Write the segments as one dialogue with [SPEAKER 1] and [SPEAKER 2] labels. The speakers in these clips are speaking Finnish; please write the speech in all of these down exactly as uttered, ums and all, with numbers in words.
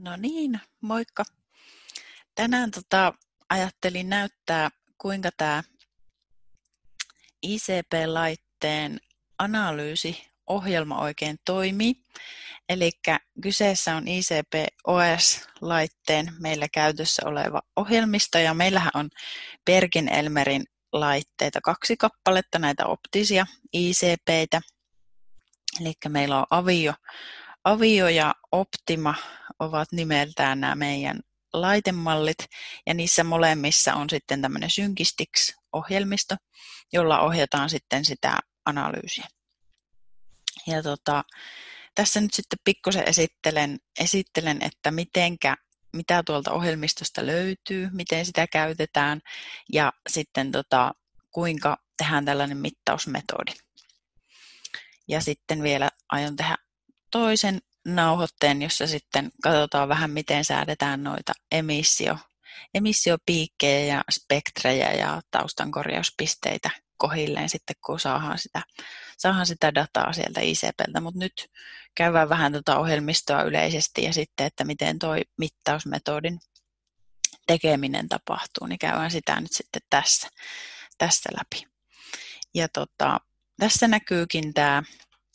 [SPEAKER 1] No niin, moikka. Tänään tota, ajattelin näyttää, kuinka tämä I C P-laitteen analyysiohjelma oikein toimii. Eli kyseessä on I C P O S-laitteen meillä käytössä oleva ohjelmisto, ja meillähän on Bergen-Elmerin laitteita kaksi kappaletta, näitä optisia I C P:itä. Eli meillä on Avio, Avio ja Optima ovat nimeltään nämä meidän laitemallit, ja niissä molemmissa on sitten tämmöinen Synkistix-ohjelmisto, jolla ohjataan sitten sitä analyysiä. Ja tota, tässä nyt sitten pikkusen esittelen, esittelen, että mitenkä, mitä tuolta ohjelmistosta löytyy, miten sitä käytetään, ja sitten tota, kuinka tehdään tällainen mittausmetodi. Ja sitten vielä aion tehdä toisen nauhoitteen, jossa sitten katsotaan vähän, miten säädetään noita emissio, emissiopiikkejä ja spektrejä ja taustankorjauspisteitä kohilleen sitten, kun saadaan sitä, saadaan sitä dataa sieltä I C P:ltä. Mutta nyt käydään vähän tuota ohjelmistoa yleisesti ja sitten, että miten tuo mittausmetodin tekeminen tapahtuu, niin käydään sitä nyt sitten tässä, tässä läpi. Ja tota, tässä näkyykin tämä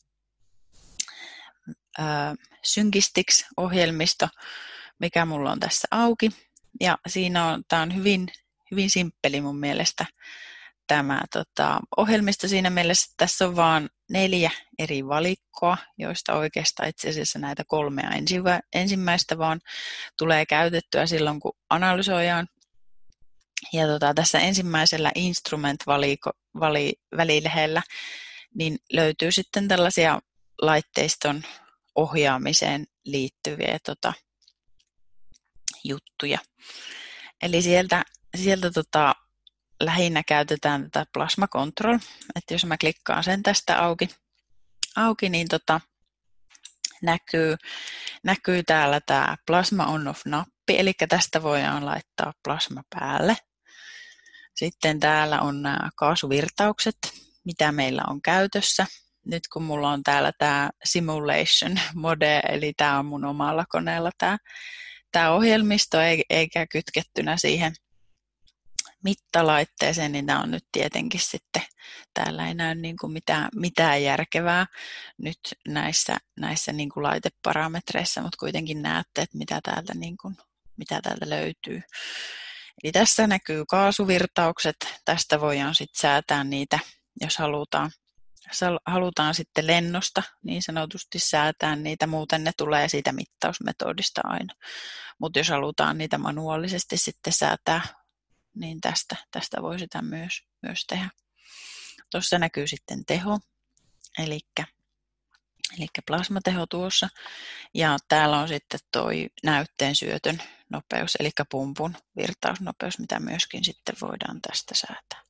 [SPEAKER 1] Synkistix-ohjelmisto, mikä mulla on tässä auki. Ja siinä on, tämä on hyvin, hyvin simppeli mun mielestä tämä tota, ohjelmisto siinä mielessä, että tässä on vain neljä eri valikkoa, joista oikeastaan itse asiassa näitä kolmea ensimmäistä vaan tulee käytettyä silloin, kun analysoidaan. Ja tota, tässä ensimmäisellä instrument-välilehdellä niin löytyy sitten tällaisia laitteiston ohjaamiseen liittyviä tota, juttuja. Eli sieltä, sieltä tota, lähinnä käytetään tätä Plasma Control. Että jos mä klikkaan sen tästä auki, auki niin tota, näkyy, näkyy täällä tämä Plasma On-Off-nappi, eli tästä voidaan laittaa plasma päälle. Sitten täällä on nämä kaasuvirtaukset, mitä meillä on käytössä. Nyt kun mulla on täällä tämä simulation mode, eli tämä on mun omalla koneella tämä, tämä ohjelmisto, eikä kytkettynä siihen mittalaitteeseen, niin tämä on nyt tietenkin sitten, täällä ei näy niin kuin mitään, mitään järkevää nyt näissä, näissä niin kuin laiteparametreissa, mutta kuitenkin näette, että mitä täältä, niin kuin, mitä täältä löytyy. Eli tässä näkyy kaasuvirtaukset, tästä voidaan sitten säätää niitä, jos halutaan. Jos halutaan sitten lennosta niin sanotusti säätää niitä, muuten ne tulee siitä mittausmetodista aina. Mutta jos halutaan niitä manuaalisesti sitten säätää, niin tästä, tästä voi sitä myös, myös tehdä. Tuossa näkyy sitten teho, eli, eli plasmateho tuossa. Ja täällä on sitten tuo näytteen syötön nopeus, eli pumpun virtausnopeus, mitä myöskin sitten voidaan tästä säätää.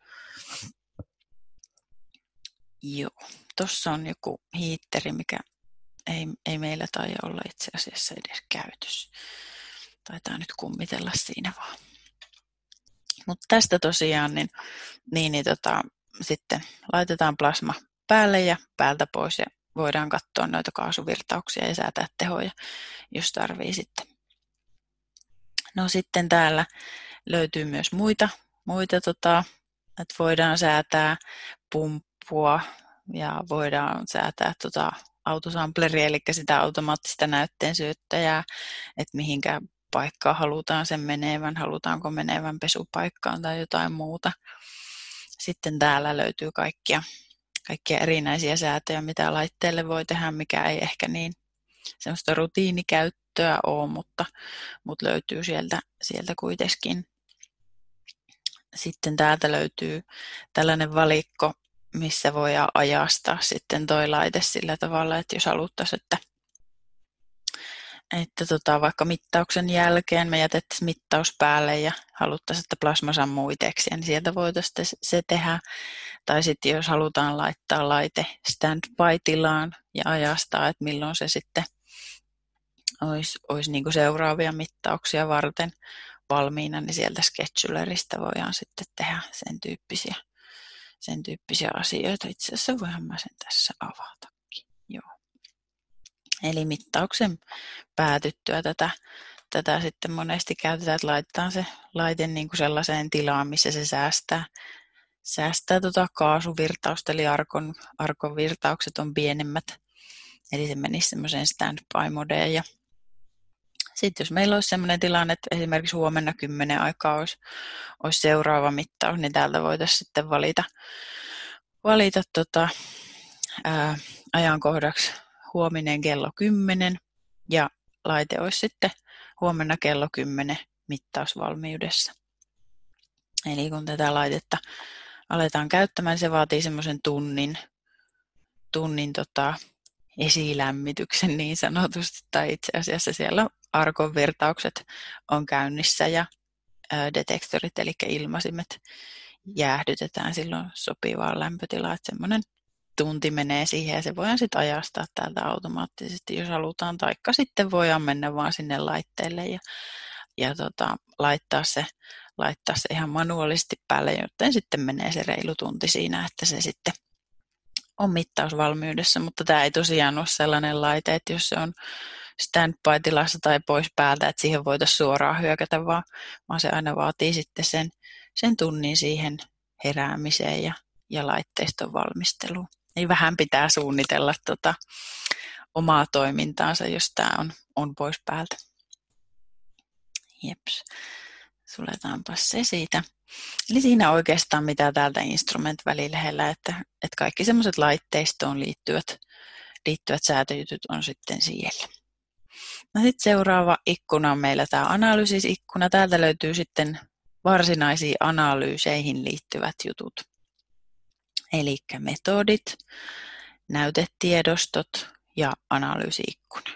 [SPEAKER 1] Joo, tuossa on joku hiitteri, mikä ei, ei meillä taida olla itse asiassa edes käytössä. Taitaa nyt kummitella siinä vaan. Mutta tästä tosiaan niin, niin, niin tota, sitten laitetaan plasma päälle ja päältä pois ja voidaan katsoa noita kaasuvirtauksia ja säätää tehoja, jos tarvii sitten. No sitten täällä löytyy myös muita, muita tota, että voidaan säätää pumppua ja voidaan säätää tota autosampleria, eli sitä automaattista näytteen syöttäjää, että mihinkä paikkaan halutaan sen menevän, halutaanko menevän pesupaikkaan tai jotain muuta. Sitten täällä löytyy kaikkia, kaikkia erinäisiä säätöjä, mitä laitteelle voi tehdä, mikä ei ehkä niin semmoista rutiinikäyttöä ole, mutta, mutta löytyy sieltä, sieltä kuitenkin. Sitten täältä löytyy tällainen valikko, missä voidaan ajastaa sitten toi laite sillä tavalla, että jos haluttaisiin, että, että tota, vaikka mittauksen jälkeen me jätettäisiin mittaus päälle ja haluttaisiin, että plasma sammuu itsekseen, niin sieltä voitaisiin se tehdä. Tai sitten jos halutaan laittaa laite standby-tilaan ja ajastaa, että milloin se sitten olisi, olisi niin kuin seuraavia mittauksia varten valmiina, niin sieltä schedulerista voidaan sitten tehdä sen tyyppisiä, sen tyyppisiä asioita. Itse asiassa voidaan mä sen tässä avatakin. Joo. Eli mittauksen päätyttyä tätä, tätä sitten monesti käytetään, että laitetaan se laite niin kuin sellaiseen tilaan, missä se säästää, säästää tota kaasuvirtausta, eli arkon, arkon virtaukset on pienemmät. Eli se menisi semmoiseen standby-modeen. Ja sitten jos meillä olisi sellainen tilanne, että esimerkiksi huomenna kymmenen aikaa olisi, olisi seuraava mittaus, niin täältä voitaisiin sitten valita, valita tota, ää, ajankohdaksi huominen kello kymmenen ja laite olisi sitten huomenna kello kymmenen mittausvalmiudessa. Eli kun tätä laitetta aletaan käyttämään, niin se vaatii semmoisen tunnin, tunnin tota, esilämmityksen niin sanotusti, tai itse asiassa siellä arkon virtaukset on käynnissä ja detektorit, eli ilmasimet, jäähdytetään silloin sopivaan lämpötilaan, että semmoinen tunti menee siihen ja se voidaan sitten ajastaa täältä automaattisesti, jos halutaan, taikka sitten voidaan mennä vaan sinne laitteelle ja, ja tota, laittaa, se, laittaa se ihan manuaalisesti päälle, joten sitten menee se reilu tunti siinä, että se sitten on mittausvalmiudessa, mutta tämä ei tosiaan ole sellainen laite, että jos se on standby-tilassa tai pois päältä, että siihen voitaisiin suoraan hyökätä, vaan, vaan se aina vaatii sitten sen, sen tunnin siihen heräämiseen ja, ja laitteiston valmisteluun. Eli vähän pitää suunnitella tota, omaa toimintaansa, jos tämä on, on pois päältä. Jeps. Suletaanpa se siitä. Eli siinä oikeastaan mitä täältä instrument-välilehdellä, että, että kaikki semmoiset laitteistoon liittyvät, liittyvät säätöjutut on sitten siellä. No sitten seuraava ikkuna on meillä tämä analyysis-ikkuna. Täältä löytyy sitten varsinaisiin analyyseihin liittyvät jutut. Eli metodit, näytetiedostot ja analyysi-ikkuna.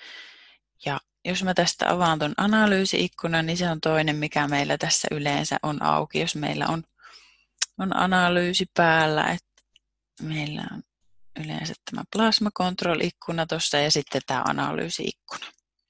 [SPEAKER 1] Ja jos mä tästä avaan tuon analyysi-ikkunan, niin se on toinen, mikä meillä tässä yleensä on auki, jos meillä on, on analyysi päällä. Että meillä on yleensä tämä plasma control-ikkuna tuossa ja sitten tämä analyysi-ikkuna.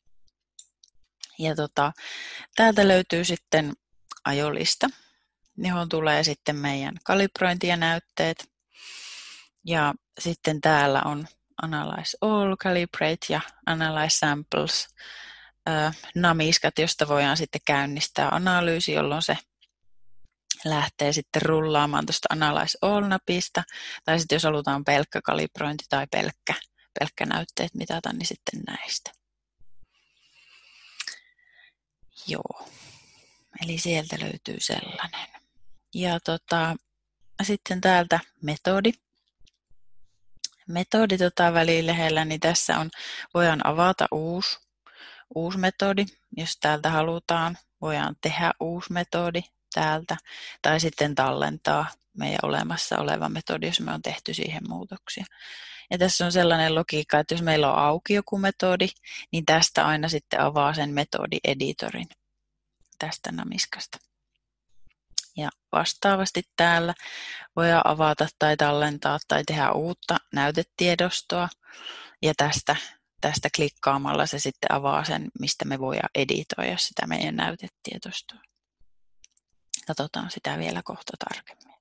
[SPEAKER 1] Ja tota, täältä löytyy sitten ajolista, johon tulee sitten meidän kalibrointi ja näytteet. Ja sitten täällä on Analyze All, Calibrate ja Analyze Samples äh, namiskat, josta voidaan sitten käynnistää analyysi, jolloin se lähtee sitten rullaamaan tuosta Analyze All-napista. Tai sitten jos halutaan pelkkä kalibrointi tai pelkkä, pelkkä näytteet mitata, niin sitten näistä. Joo, eli sieltä löytyy sellainen. Ja tota, sitten täältä metodi. Metodi tota välilehdellä, niin tässä on, voidaan avata uusi, uusi metodi, jos täältä halutaan. Voidaan tehdä uusi metodi täältä, tai sitten tallentaa meidän olemassa oleva metodi, jos me on tehty siihen muutoksia. Ja tässä on sellainen logiikka, että jos meillä on auki joku metodi, niin tästä aina sitten avaa sen metodieditorin tästä namiskasta. Ja vastaavasti täällä voidaan avata tai tallentaa tai tehdä uutta näytetiedostoa. Ja tästä, tästä klikkaamalla se sitten avaa sen, mistä me voidaan editoida sitä meidän näytetiedostoa. Katsotaan sitä vielä kohta tarkemmin.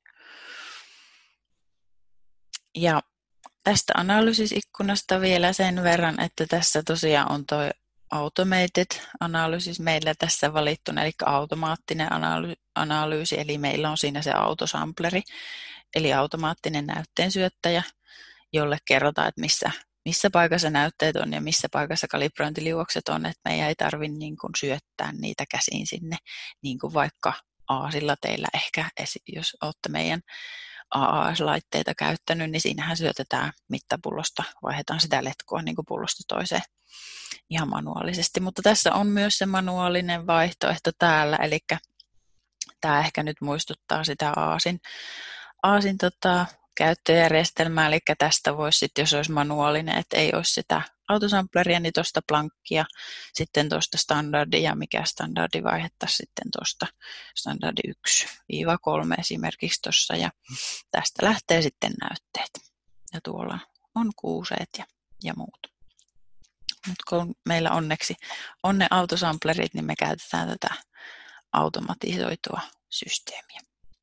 [SPEAKER 1] Ja tästä analyysisikkunasta vielä sen verran, että tässä tosiaan on tuo automated analysis meillä tässä valittuna, eli automaattinen analyysi, eli meillä on siinä se autosampleri, eli automaattinen näytteensyöttäjä, jolle kerrotaan, että missä, missä paikassa näytteet on ja missä paikassa kalibrointiliuokset on, että meidän ei tarvitse niin kuin syöttää niitä käsiin sinne, niin kuin vaikka Aasilla teillä ehkä, jos olette meidän A A S-laitteita käyttänyt, niin siinähän syötetään mittapullosta, vaihdetaan sitä letkua niin kuin pullosta toiseen ihan manuaalisesti, mutta tässä on myös se manuaalinen vaihtoehto täällä, eli tämä ehkä nyt muistuttaa sitä Aasin, Aasin tota, käyttöjärjestelmää, eli tästä voisi sitten, jos olisi manuaalinen, että ei olisi sitä autosampleria, niin tuosta plankkia, sitten tuosta standardia, mikä standardi vaihettaisiin sitten tuosta standardi yksi kolme esimerkiksi tuossa, ja tästä lähtee sitten näytteet, ja tuolla on kuuseet ja, ja muut. Nyt kun meillä onneksi on ne autosamplerit, niin me käytetään tätä automatisoitua systeemiä.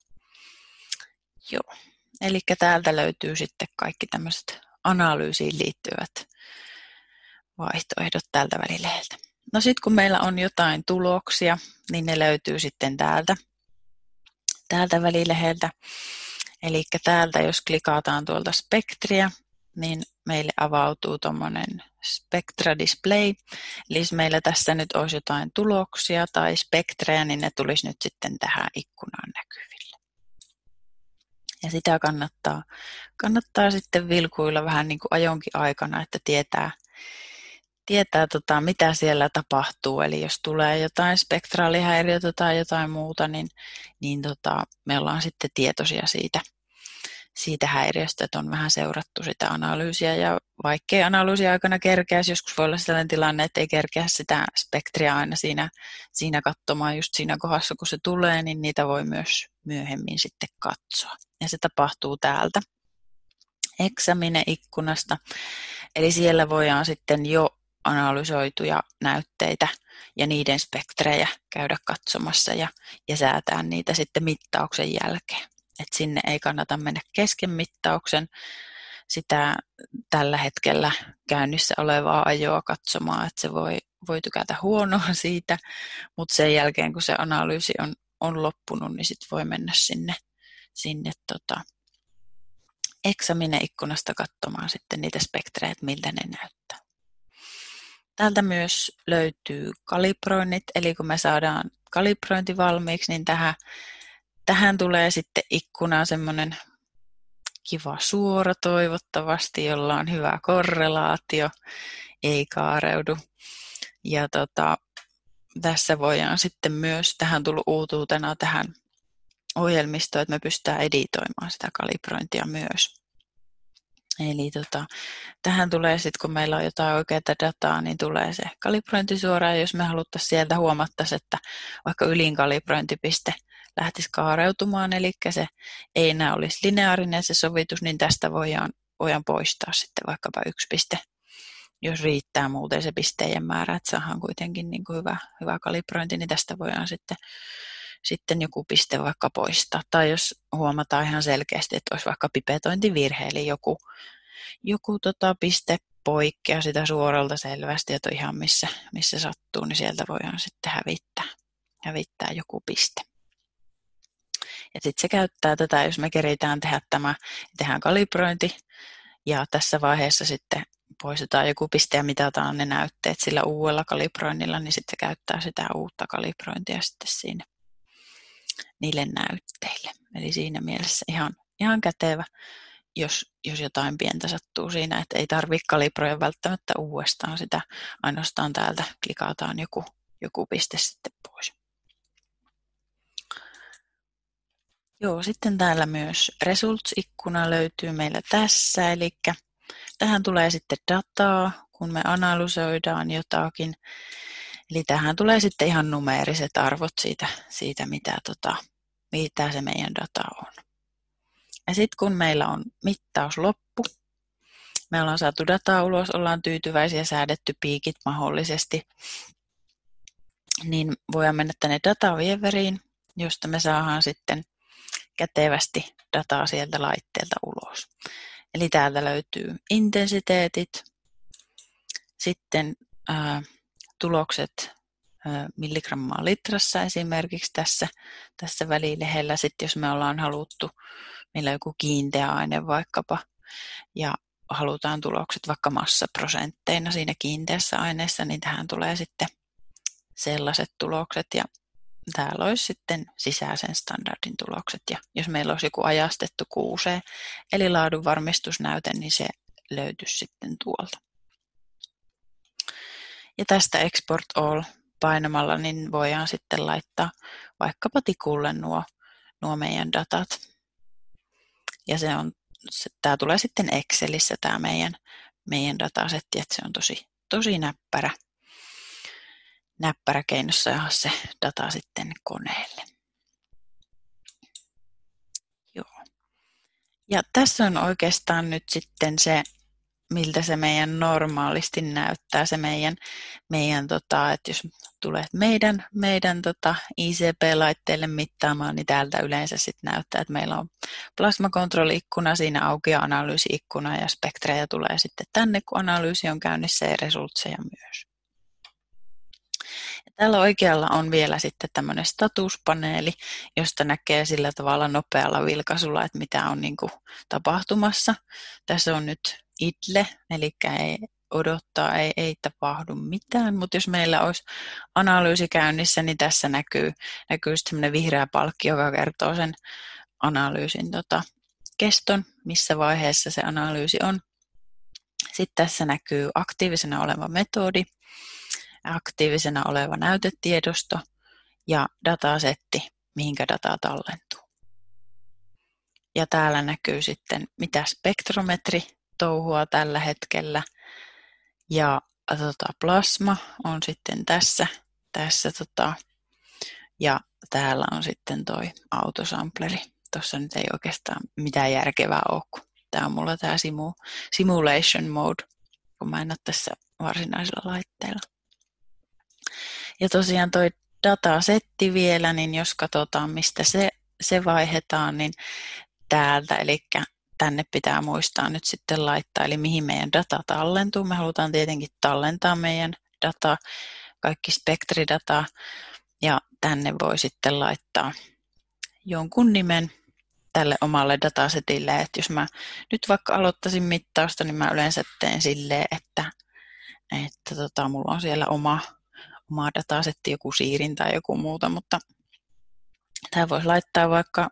[SPEAKER 1] Joo, eli täältä löytyy sitten kaikki tämmöiset analyysiin liittyvät vaihtoehdot tältä välileheltä. No sitten kun meillä on jotain tuloksia, niin ne löytyy sitten täältä, täältä välileheltä. Eli täältä jos klikataan tuolta spektriä, niin meille avautuu tuommoinen Spectra Display. Eli jos meillä tässä nyt olisi jotain tuloksia tai spektrejä, niin ne tulisi nyt sitten tähän ikkunaan näkyville. Ja sitä kannattaa, kannattaa sitten vilkuilla vähän niin kuin ajonkin aikana, että tietää, tietää tota, mitä siellä tapahtuu. Eli jos tulee jotain spektraalihäiriötä tai jotain muuta, niin, niin tota, me ollaan sitten tietoisia siitä, siitä häiriöstä, että on vähän seurattu sitä analyysiä. Ja vaikkei analyysin aikana kerkeäisi, joskus voi olla sellainen tilanne, että ei kerkeä sitä spektriä aina siinä, siinä katsomaan just siinä kohdassa, kun se tulee, niin niitä voi myös myöhemmin sitten katsoa. Ja se tapahtuu täältä Examine-ikkunasta. Eli siellä voidaan sitten jo analysoituja näytteitä ja niiden spektrejä käydä katsomassa ja, ja säätää niitä sitten mittauksen jälkeen. Et sinne ei kannata mennä kesken mittauksen sitä tällä hetkellä käynnissä olevaa ajoa katsomaan, että se voi, voi tykätä huonoa siitä, mutta sen jälkeen kun se analyysi on, on loppunut, niin sitten voi mennä sinne, sinne tota Examine-ikkunasta katsomaan sitten niitä spektrejä, että miltä ne näyttää. Täältä myös löytyy kalibroinnit, eli kun me saadaan kalibrointi valmiiksi, niin tähän, tähän tulee sitten ikkunaan semmoinen kiva suora toivottavasti, jolla on hyvä korrelaatio, ei kaareudu. Ja tota, tässä voidaan sitten myös, tähän on tullut uutuutena tähän ohjelmistoon, että me pystytään editoimaan sitä kalibrointia myös. Eli tota, tähän tulee sitten, kun meillä on jotain oikeaa dataa, niin tulee se kalibrointi suoraan. Jos me haluttaisiin sieltä huomattaisiin, että vaikka ylin kalibrointipiste lähtisi kaareutumaan, eli se ei enää olisi lineaarinen se sovitus, niin tästä voidaan, voidaan poistaa sitten vaikkapa yksi piste, jos riittää muuten se pisteiden määrä, että saadaan kuitenkin niin kuin hyvä, hyvä kalibrointi, niin tästä voidaan sitten, sitten joku piste vaikka poistaa. Tai jos huomataan ihan selkeästi, että olisi vaikka pipetointivirhe, eli joku, joku tota piste poikkea sitä suoralta selvästi, että on ihan missä, missä sattuu, niin sieltä voidaan sitten hävittää, hävittää joku piste. Ja sitten se käyttää tätä, jos me keritään tehdä tämä, tehdään kalibrointi, ja tässä vaiheessa sitten poistetaan joku piste ja mitataan ne näytteet sillä uudella kalibroinnilla, niin sitten se käyttää sitä uutta kalibrointia sitten siinä niille näytteille. Eli siinä mielessä ihan, ihan kätevä, jos, jos jotain pientä sattuu siinä, että ei tarvitse kalibroida välttämättä uudestaan sitä, ainoastaan täältä klikataan joku, joku piste sitten pois. Joo, sitten täällä myös Results-ikkuna löytyy meillä tässä, eli tähän tulee sitten dataa, kun me analysoidaan jotakin. Eli tähän tulee sitten ihan numeeriset arvot siitä, siitä mitä, tota, mitä se meidän data on. Ja sitten kun meillä on mittaus loppu, me ollaan saatu dataa ulos, ollaan tyytyväisiä, säädetty piikit mahdollisesti, niin voidaan mennä tänne datavieveriin, josta me saadaan sitten kätevästi dataa sieltä laitteelta ulos. Eli täältä löytyy intensiteetit, sitten ää, tulokset ää, milligrammaa litrassa esimerkiksi tässä, tässä välilehdellä. Sitten jos me ollaan haluttu, meillä on joku kiinteä aine vaikkapa, ja halutaan tulokset vaikka massaprosentteina siinä kiinteässä aineessa, niin tähän tulee sitten sellaiset tulokset. Ja täällä olisi sitten sisäisen standardin tulokset. Ja jos meillä olisi joku ajastettu Q C, eli laadunvarmistusnäyte, niin se löytyisi sitten tuolta. Ja tästä Export All painamalla niin voidaan sitten laittaa vaikkapa tikulle nuo, nuo meidän datat. Ja se on, se, tämä tulee sitten Excelissä tämä meidän, meidän datasetti, että se on tosi, tosi näppärä. näppärä keinossa saada se data sitten koneelle. Joo. Ja tässä on oikeastaan nyt sitten se miltä se meidän normaalisti näyttää, se meidän, meidän tota, että jos tulet meidän, meidän tota I C P-laitteelle mittaamaan, niin täältä yleensä sitten näyttää, että meillä on plasmakontrolli-ikkuna, siinä auki ja analyysi-ikkuna ja spektrejä tulee sitten tänne, kun analyysi on käynnissä ja resultseja myös. Ja täällä oikealla on vielä sitten tämmöinen statuspaneeli, josta näkee sillä tavalla nopealla vilkaisulla, että mitä on niin kuin tapahtumassa. Tässä on nyt idle, eli ei odottaa, ei, ei tapahdu mitään, mutta jos meillä olisi analyysi käynnissä, niin tässä näkyy, näkyy semmoinen vihreä palkki, joka kertoo sen analyysin tota, keston, missä vaiheessa se analyysi on. Sitten tässä näkyy aktiivisena oleva metodi, aktiivisena oleva näytetiedosto ja datasetti, mihinkä dataa tallentuu. Ja täällä näkyy sitten, mitä spektrometri touhua tällä hetkellä. Ja tota, plasma on sitten tässä. tässä tota, ja täällä on sitten toi autosampleri. Tuossa nyt ei oikeastaan mitään järkevää ole, kun tämä on mulla tämä simu, simulation mode, kun mä en ole tässä varsinaisella laitteella. Ja tosiaan toi datasetti vielä, niin jos katsotaan mistä se, se vaihdetaan, niin täältä, eli tänne pitää muistaa nyt sitten laittaa, eli mihin meidän data tallentuu. Me halutaan tietenkin tallentaa meidän data, kaikki spektridata, ja tänne voi sitten laittaa jonkun nimen tälle omalle datasetille, että jos mä nyt vaikka aloittaisin mittausta, niin mä yleensä teen silleen, että, että tota, mulla on siellä oma oma datasetti, joku siirin tai joku muuta, mutta tämä voisi laittaa vaikka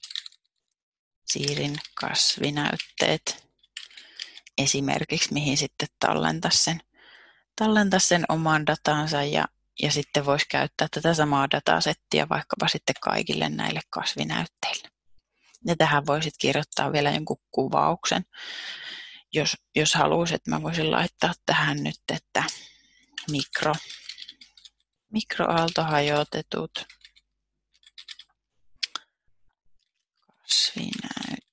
[SPEAKER 1] siirin kasvinäytteet esimerkiksi, mihin sitten tallentaisi sen, tallentaisi sen oman datansa ja, ja sitten voisi käyttää tätä samaa datasettia vaikkapa sitten kaikille näille kasvinäytteille. Ja tähän voisit kirjoittaa vielä jonkun kuvauksen, jos, jos haluaisit, että mä voisin laittaa tähän nyt, että mikro mikroaaltohajotetut kasvinäytteet.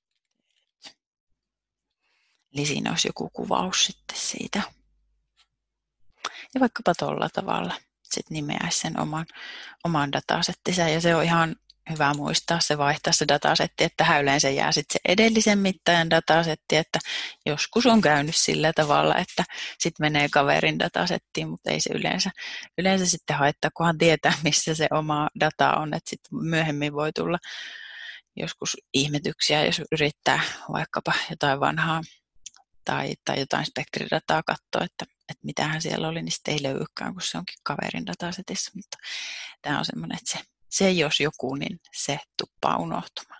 [SPEAKER 1] Eli siinä olisi joku kuvaus sitten siitä. Ja vaikkapa tuolla tavalla sitten nimeäisi sen oman, oman datasettinsa. Ja se on ihan hyvä muistaa se vaihtaa se datasetti, että tähän yleensä jää sitten se edellisen mittajan datasetti, että joskus on käynyt sillä tavalla, että sitten menee kaverin datasettiin, mutta ei se yleensä, yleensä sitten haittaa, kunhan tietää, missä se oma data on, että sitten myöhemmin voi tulla joskus ihmetyksiä, jos yrittää vaikkapa jotain vanhaa tai, tai jotain spektridataa katsoa, että, että mitähän siellä oli, niin sitten ei löydykään, kun se onkin kaverin datasetissa, mutta tämä on semmoinen, että se Se jos joku, niin se tuppaa unohtumaan.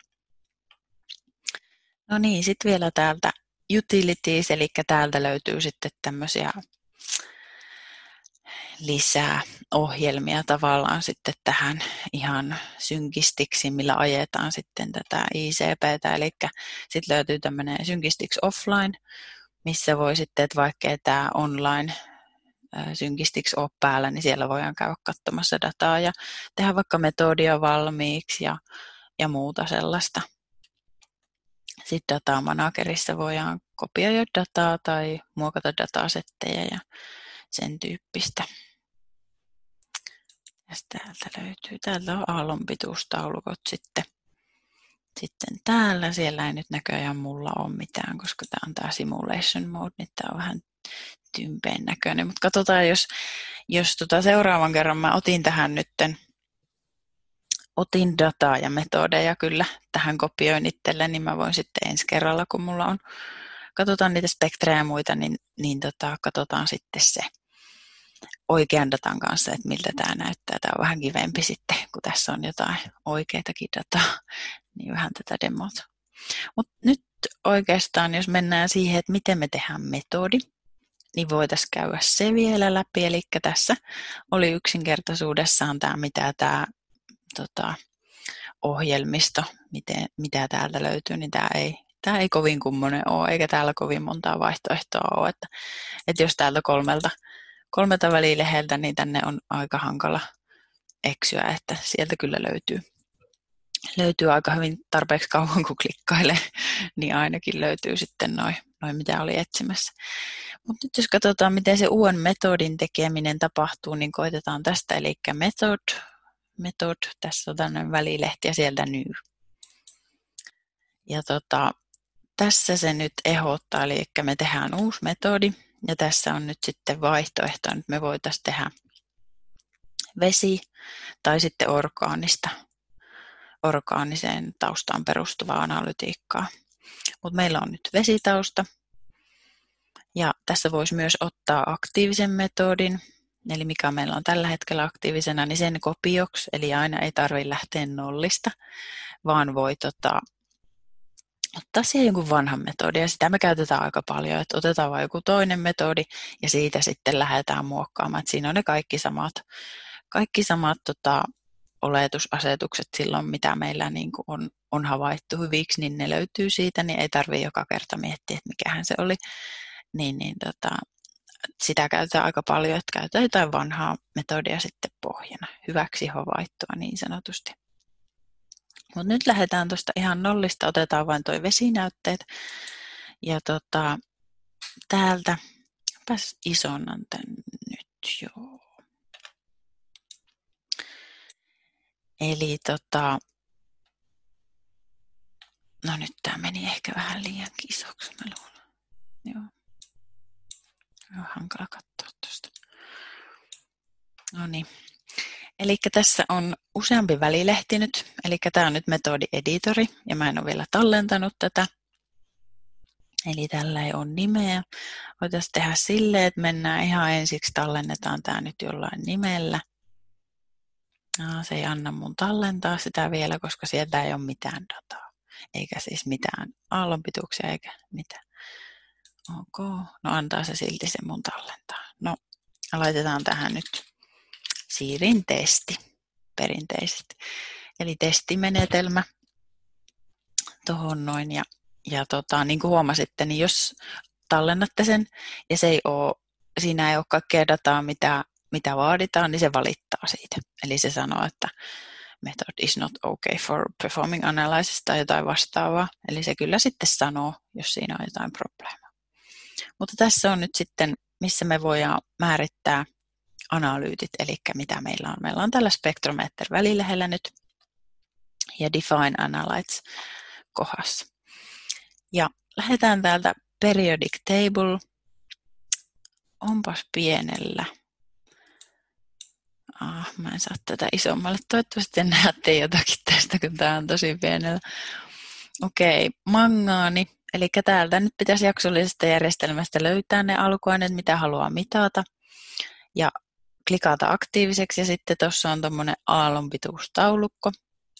[SPEAKER 1] No niin, sitten vielä täältä utilities, eli täältä löytyy sitten tämmöisiä lisää ohjelmia tavallaan sitten tähän ihan synkistiksi, millä ajetaan sitten tätä I C P:tä, eli sitten löytyy tämmöinen synkistiksi offline, missä voi sitten, että vaikka tämä online synkistiksi ole päällä, niin siellä voidaan käydä katsomassa dataa ja tehdä vaikka metodia valmiiksi ja, ja muuta sellaista. Sitten datamanagerissa voidaan kopioida dataa tai muokata datasetteja ja sen tyyppistä. Ja täältä löytyy, täältä on aallonpituustaulukot sitten. Sitten täällä, siellä ei nyt näköjään mulla ole mitään, koska tämä on tämä simulation mode, niin tämä on vähän tympeen näköinen, mutta katsotaan, jos, jos tota seuraavan kerran mä otin tähän nytten, otin dataa ja metodeja kyllä tähän kopioin itselle, niin mä voin sitten ensi kerralla, kun mulla on, katsotaan niitä spektrejä ja muita, niin, niin tota, katsotaan sitten se oikean datan kanssa, että miltä tämä näyttää. Tämä on vähän kivempi sitten, kun tässä on jotain oikeatakin dataa, niin vähän tätä demota. Mutta nyt oikeastaan, jos mennään siihen, että miten me tehdään metodi, niin voitaisiin käydä se vielä läpi. Eli tässä oli yksinkertaisuudessaan tämä, mitä tämä tota, ohjelmisto, miten, mitä täältä löytyy, niin tämä ei, tämä ei kovin kummonen ole, eikä täällä kovin montaa vaihtoehtoa ole. Että, että jos täältä kolmelta, kolmelta välileheltä, niin tänne on aika hankala eksyä, että sieltä kyllä löytyy. Löytyy aika hyvin tarpeeksi kauan, kun klikkailee, niin ainakin löytyy sitten noin noin mitä oli etsimässä. Mutta nyt jos katsotaan, miten se uuden metodin tekeminen tapahtuu, niin koitetaan tästä, eli method, method, tässä on tämmöinen välilehti ja sieltä new. Ja tota, tässä se nyt ehdottaa, eli me tehdään uusi metodi, ja tässä on nyt sitten vaihtoehto, että me voitaisiin tehdä vesi tai sitten orgaanista, orgaaniseen taustaan perustuvaa analytiikkaa. Mutta meillä on nyt vesitausta, ja tässä voisi myös ottaa aktiivisen metodin, eli mikä meillä on tällä hetkellä aktiivisena, niin sen kopioksi, eli aina ei tarvitse lähteä nollista, vaan voi tota, ottaa siihen jonkun vanhan metodin, ja sitä me käytetään aika paljon, että otetaan vain joku toinen metodi, ja siitä sitten lähdetään muokkaamaan, että siinä on ne kaikki samat, kaikki samat tota, oletusasetukset silloin, mitä meillä niin kuin on, on havaittu hyviksi, niin ne löytyy siitä, niin ei tarvitse joka kerta miettiä, että mikähän se oli, niin, niin tota, sitä käytetään aika paljon, että käytetään jotain vanhaa metodia sitten pohjana, hyväksi havaittua niin sanotusti. Mutta nyt lähdetään tuosta ihan nollista, otetaan vain tuo vesinäytteet. Ja tota, täältä, pääs isonnan tän nyt, joo. Eli tota, no nyt tämä meni ehkä vähän liian isoksi, mä luulen. Joo. On hankala katsoa tuosta. No niin. Eli tässä on useampi välilehti nyt, eli tämä on nyt metodieditori, ja mä en ole vielä tallentanut tätä. Eli tällä ei ole nimeä. Voitaisiin tehdä silleen, että mennään ihan ensiksi, tallennetaan tämä nyt jollain nimellä. No, se ei anna mun tallentaa sitä vielä, koska sieltä ei ole mitään dataa, eikä siis mitään aallonpituuksia eikä mitään. Ok, no antaa se silti se mun tallentaa. No, laitetaan tähän nyt Siirin testi perinteisesti. Eli testimenetelmä tuohon noin. Ja, ja tota, niin kuin huomasitte, niin jos tallennatte sen ja se ei ole, siinä ei ole kaikkea dataa, mitä, mitä vaaditaan, niin se valittaa siitä. Eli se sanoo, että method is not okay for performing analysis tai jotain vastaavaa. Eli se kyllä sitten sanoo, jos siinä on jotain probleemaa. Mutta tässä on nyt sitten, missä me voidaan määrittää analyytit, eli mitä meillä on. Meillä on tällä Spectrometer välilehdellä nyt ja Define Analytes kohdassa. Ja lähdetään täältä Periodic Table. Onpas pienellä. Ah, mä en saa tätä isommalle. Toivottavasti näette jotakin tästä, kun tämä on tosi pienellä. Okei, mangaani. Eli täältä nyt pitäisi jaksollisesta järjestelmästä löytää ne alkuaineet, mitä haluaa mitata. Ja klikata aktiiviseksi ja sitten tuossa on tuommoinen aallonpituustaulukko,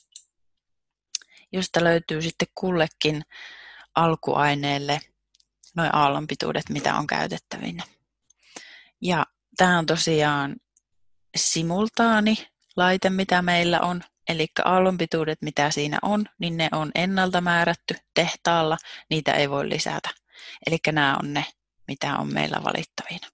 [SPEAKER 1] josta löytyy sitten kullekin alkuaineelle nuo aallonpituudet, mitä on käytettävinä. Ja tämä on tosiaan simultaani laite, mitä meillä on, eli aallonpituudet, mitä siinä on, niin ne on ennalta määrätty tehtaalla, niitä ei voi lisätä. Eli nämä on ne, mitä on meillä valittavina.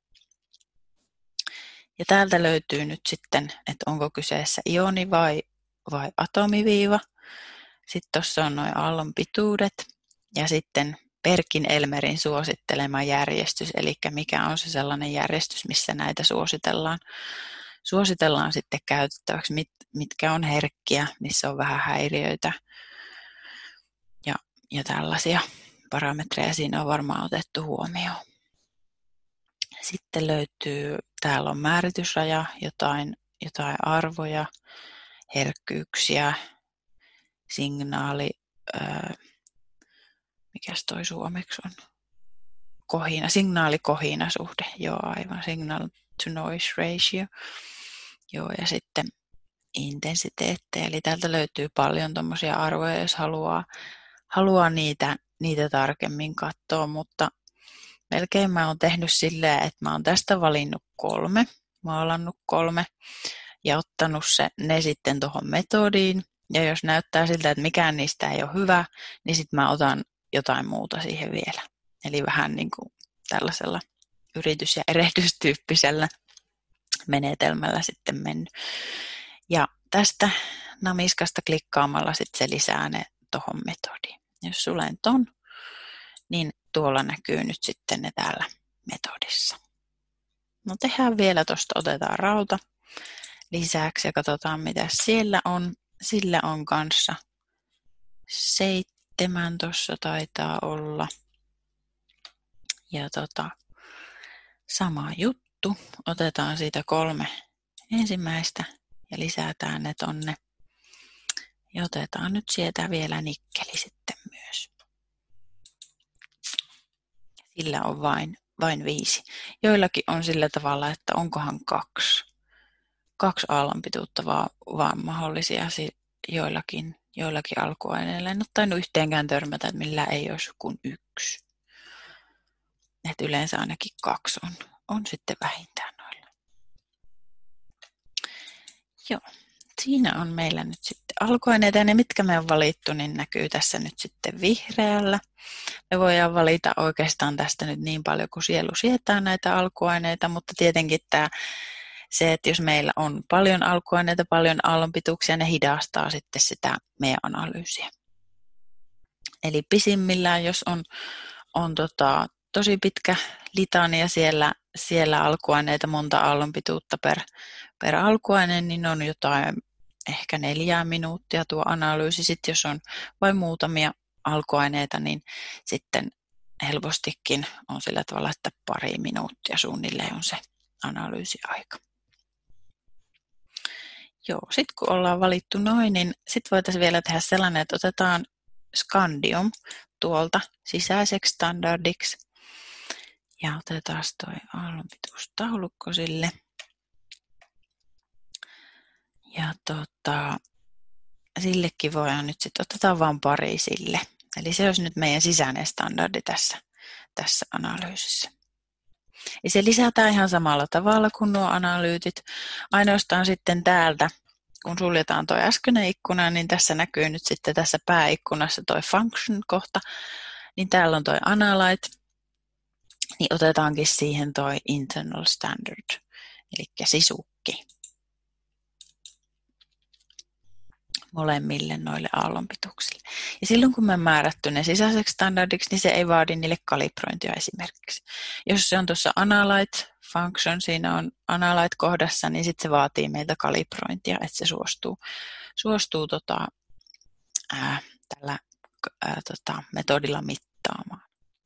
[SPEAKER 1] Ja täältä löytyy nyt sitten, että onko kyseessä ioni vai, vai atomiviiva. Sitten tuossa on nuo aallon pituudet ja sitten Perkin-Elmerin suosittelema järjestys, eli mikä on se sellainen järjestys, missä näitä suositellaan. Suositellaan sitten käytettäväksi, mit, mitkä on herkkiä, missä on vähän häiriöitä ja, ja tällaisia parametreja siinä on varmaan otettu huomioon. Sitten löytyy, täällä on määritysraja, jotain, jotain arvoja, herkkyyksiä, signaali, ää, mikäs toi suomeksi on, kohina, signaalikohinasuhde, joo aivan, signal to noise ratio, joo ja sitten intensiteetti, eli täältä löytyy paljon tuommoisia arvoja, jos haluaa, haluaa niitä, niitä tarkemmin katsoa, mutta melkein mä oon tehnyt silleen, että mä oon tästä valinnut kolme, maalannut kolme ja ottanut se, ne sitten tuohon metodiin. Ja jos näyttää siltä, että mikään niistä ei ole hyvä, niin sitten mä otan jotain muuta siihen vielä. Eli vähän niin kuin tällaisella yritys- ja erehdystyyppisellä menetelmällä sitten mennyt. Ja tästä namiskasta klikkaamalla sitten se lisää ne tuohon metodiin. Jos sulen ton, niin tuolla näkyy nyt sitten ne täällä metodissa. No tehdään vielä tuosta, otetaan rauta lisäksi ja katsotaan mitä siellä on. Sillä on kanssa seitsemän tuossa taitaa olla. Ja tota, sama juttu. Otetaan siitä kolme ensimmäistä ja lisätään ne tonne. Ja otetaan nyt sieltä vielä nikkeli sitten myös. Sillä on vain, vain viisi. Joillakin on sillä tavalla, että onkohan kaksi. Kaksi aallonpituutta vaan, vaan mahdollisia joillakin, joillakin alkuaineilla. En ole tainnut yhteenkään törmätä, että millä ei olisi kuin yksi. Et yleensä ainakin kaksi on, on sitten vähintään noilla. Joo, siinä on meillä nyt sitten alkuaineita ja ne mitkä me on valittu, niin näkyy tässä nyt sitten vihreällä. Me voidaan valita oikeastaan tästä nyt niin paljon kuin sielu sietää näitä alkuaineita, mutta tietenkin tämä se, että jos meillä on paljon alkuaineita, paljon aallonpituuksia, ne hidastaa sitten sitä meidän analyysiä. Eli pisimmillään, jos on, on tota, tosi pitkä litania siellä, siellä alkuaineita, monta aallonpituutta per, per alkuaine, niin on jotain ehkä neljää minuuttia tuo analyysi. Sitten jos on vain muutamia alkuaineita, niin sitten helpostikin on sillä tavalla, että pari minuuttia suunnilleen on se analyysiaika. Joo, sitten kun ollaan valittu noin, niin sitten voitaisiin vielä tehdä sellainen, että otetaan Scandium tuolta sisäiseksi standardiksi. Ja otetaan toi aallonpituustaulukko sille. Ja tota, sillekin voidaan nyt sitten, otetaan vain pari sille. Eli se olisi nyt meidän sisäinen standardi tässä, tässä analyysissä. Ja se lisätään ihan samalla tavalla kuin nuo analyytit. Ainoastaan sitten täältä, kun suljetaan tuo äskeinen ikkuna, niin tässä näkyy nyt sitten tässä pääikkunassa tuo function-kohta. Niin täällä on tuo analyte, niin otetaankin siihen tuo internal standard, eli sisukki. Molemmille noille aallonpituuksille. Ja silloin kun me on määrätty ne sisäiseksi standardiksi, niin se ei vaadi niille kalibrointia esimerkiksi. Jos se on tuossa analyte function, siinä on analyte kohdassa, niin sitten se vaatii meiltä kalibrointia, että se suostuu, suostuu tota, ää, tällä ää, tota, metodilla mittaamaan.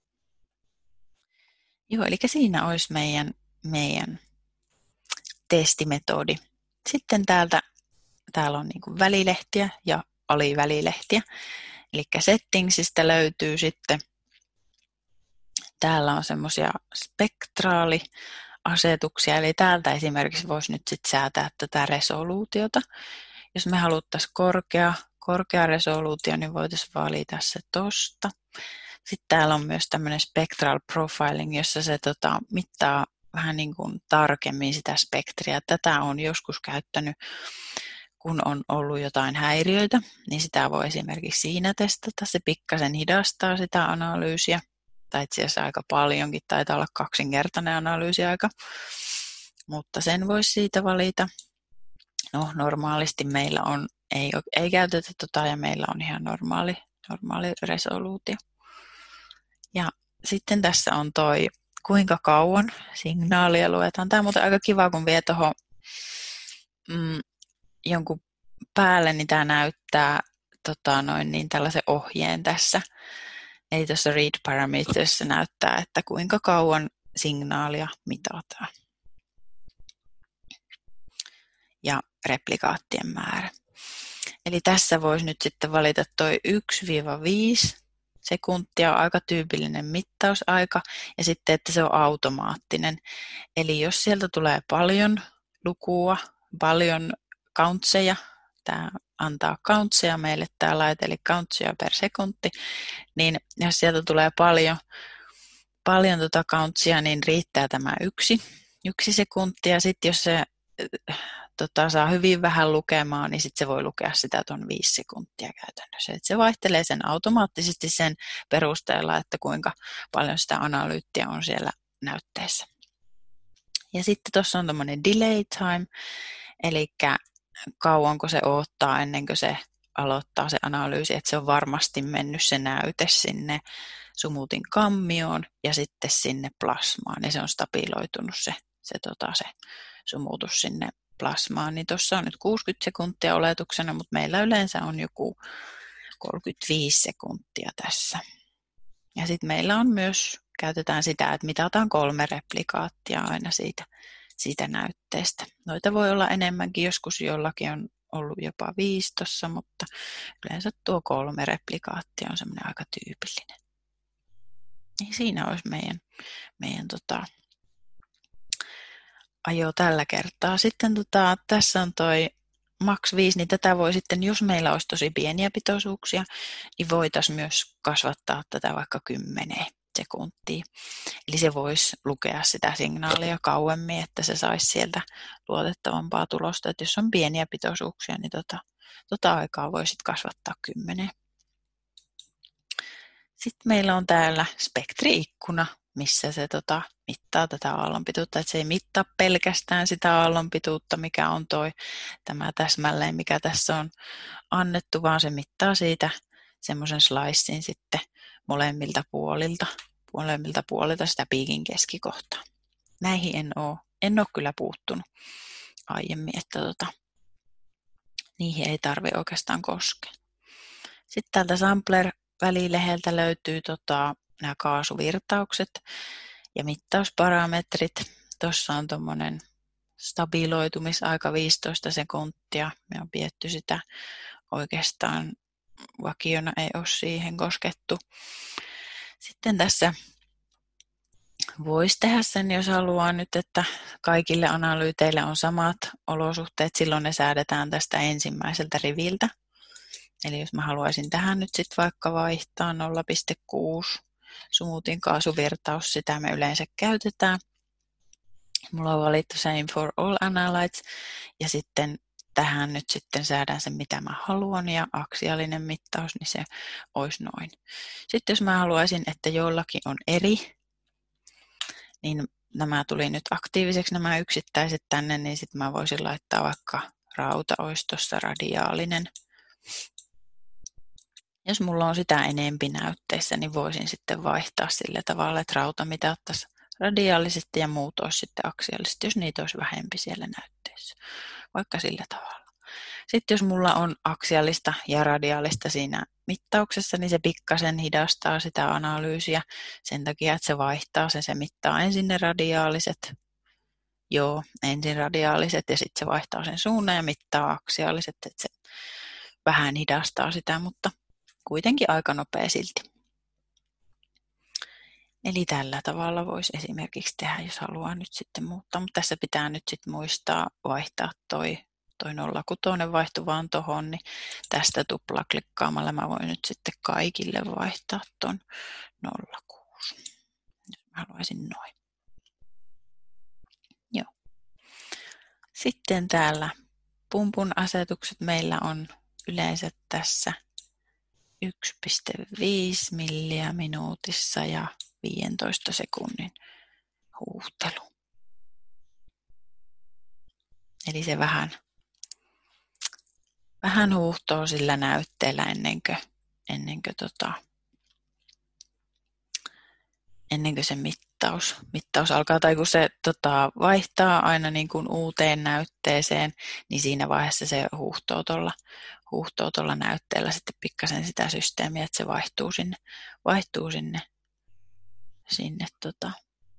[SPEAKER 1] Joo, eli siinä olisi meidän, meidän testimetodi. Sitten täältä Täällä on niin kuin välilehtiä ja alivälilehtiä. Eli settingsistä löytyy sitten, täällä on semmoisia spektraaliasetuksia. Eli täältä esimerkiksi voisi nyt sitten säätää tätä resoluutiota. Jos me haluttaisiin korkea, korkea resoluutio, niin voitaisiin valita se tosta. Sitten täällä on myös tämmöinen spectral profiling, jossa se tota, mittaa vähän niin kuin tarkemmin sitä spektriä. Tätä on joskus käyttänyt, kun on ollut jotain häiriöitä, niin sitä voi esimerkiksi siinä testata. Se pikkasen hidastaa sitä analyysiä, tai itse asiassa aika paljonkin, taitaa olla kaksinkertainen analyysiaika, mutta sen voisi siitä valita. No, normaalisti meillä on, ei, ei käytetä tota, ja meillä on ihan normaali, normaali resoluutio. Ja sitten tässä on toi, kuinka kauan signaalia luetaan. Tämä on muuten aika kiva, kun vie tuohon mm, jonkun päälle, niin tämä näyttää tota, noin, niin tällaisen ohjeen tässä. Eli tuossa read parametersissa näyttää, että kuinka kauan signaalia mitataan. Ja replikaattien määrä. Eli tässä voisi nyt sitten valita toi yksi viisi sekuntia on aika tyypillinen mittausaika ja sitten, että se on automaattinen. Eli jos sieltä tulee paljon lukua, paljon countseja, tämä antaa countseja meille tämä laite, eli countseja per sekunti, niin jos sieltä tulee paljon, paljon tuota countsia, niin riittää tämä yksi, yksi sekuntia. Sitten jos se tota, saa hyvin vähän lukemaan, niin sitten se voi lukea sitä tuon viisi sekuntia käytännössä. Et se vaihtelee sen automaattisesti sen perusteella, että kuinka paljon sitä analyyttiä on siellä näytteessä. Ja sitten tuossa on tämmöinen delay time, eli kauanko se odottaa ennen kuin se aloittaa se analyysi, että se on varmasti mennyt se näyte sinne sumutin kammioon ja sitten sinne plasmaan. Ja se on stabiloitunut se, se, tota, se sumutus sinne plasmaan. Niin tuossa on nyt kuusikymmentä sekuntia oletuksena, mutta meillä yleensä on joku kolmekymmentäviisi sekuntia tässä. Ja sitten meillä on myös, käytetään sitä, että mitataan kolme replikaattia aina siitä, siitä näytteestä. Noita voi olla enemmänkin, joskus jollakin on ollut jopa viisi tossa, mutta yleensä tuo kolme replikaattia on semmoinen aika tyypillinen. Niin siinä olisi meidän, meidän tota, ajo tällä kertaa. Sitten tota, tässä on toi max viisi, niin tätä voi sitten, jos meillä olisi tosi pieniä pitoisuuksia, niin voitaisiin myös kasvattaa tätä vaikka kymmeneen sekuntia. Eli se voisi lukea sitä signaalia kauemmin, että se saisi sieltä luotettavampaa tulosta. Että jos on pieniä pitoisuuksia, niin tota, tota aikaa voi sitten kasvattaa kymmeneen. Sitten meillä on täällä spektri-ikkuna, missä se tota, mittaa tätä aallonpituutta. Että se ei mittaa pelkästään sitä aallonpituutta, mikä on toi, tämä täsmälleen, mikä tässä on annettu, vaan se mittaa siitä semmoisen slicein sitten molemmilta puolilta, molemmilta puolilta sitä piikin keskikohtaa. Näihin en ole, en ole kyllä puuttunut aiemmin, että tota, niihin ei tarvitse oikeastaan koskea. Sitten täältä sampler-välileheltä löytyy tota, nämä kaasuvirtaukset ja mittausparametrit. Tuossa on tuommoinen stabiloitumisaika viisitoista sekuntia. Me on pidetty sitä oikeastaan vakiona, ei ole siihen koskettu. Sitten tässä voisi tehdä sen, jos haluaa nyt, että kaikille analyyteille on samat olosuhteet. Silloin ne säädetään tästä ensimmäiseltä riviltä. Eli jos mä haluaisin tähän nyt sitten vaikka vaihtaa nolla pilkku kuusi sumutin kaasuvirtaus, sitä me yleensä käytetään. Mulla on valittu Same for all analytes ja sitten tähän nyt sitten säädän sen mitä mä haluan ja aksiaalinen mittaus, niin se olisi noin. Sitten jos mä haluaisin, että jollakin on eri, niin nämä tuli nyt aktiiviseksi nämä yksittäiset tänne, niin sitten mä voisin laittaa vaikka rauta olisi tuossa radiaalinen. Jos mulla on sitä enempi näytteissä, niin voisin sitten vaihtaa sillä tavalla, että rauta mitattaisi radiaalisesti ja muut olisi sitten aksiaalisesti, jos niitä olisi vähempi siellä näytteissä, vaikka sillä tavalla. Sitten jos mulla on aksiaalista ja radiaalista siinä mittauksessa, niin se pikkasen hidastaa sitä analyysiä sen takia, että se vaihtaa sen, se mittaa ensin ne radiaaliset, joo, ensin radiaaliset ja sitten se vaihtaa sen suunnan ja mittaa aksiaaliset, että se vähän hidastaa sitä, mutta kuitenkin aika nopea silti. Eli tällä tavalla voisi esimerkiksi tehdä, jos haluaa nyt sitten muuttaa, mutta tässä pitää nyt sitten muistaa vaihtaa toi, toi nolla kuusi vaihto vaan tohon, niin tästä tuplaklikkaamalla mä voin nyt sitten kaikille vaihtaa ton nolla kuusi. Jos mä haluaisin noin. Joo. Sitten täällä pumpun asetukset meillä on yleensä tässä yksi pilkku viisi milliä minuutissa ja viisitoista sekunnin huuhtelu. Eli se vähän, vähän huuhtoo sillä näytteellä ennen kuin, ennen kuin, tota, ennen kuin se mittaus, mittaus alkaa. Tai kun se tota, vaihtaa aina niin kuin uuteen näytteeseen, niin siinä vaiheessa se huuhtoo tuolla huuhtoo tuolla näytteellä sitten pikkasen sitä systeemiä, että se vaihtuu sinne, vaihtuu sinne, sinne tota,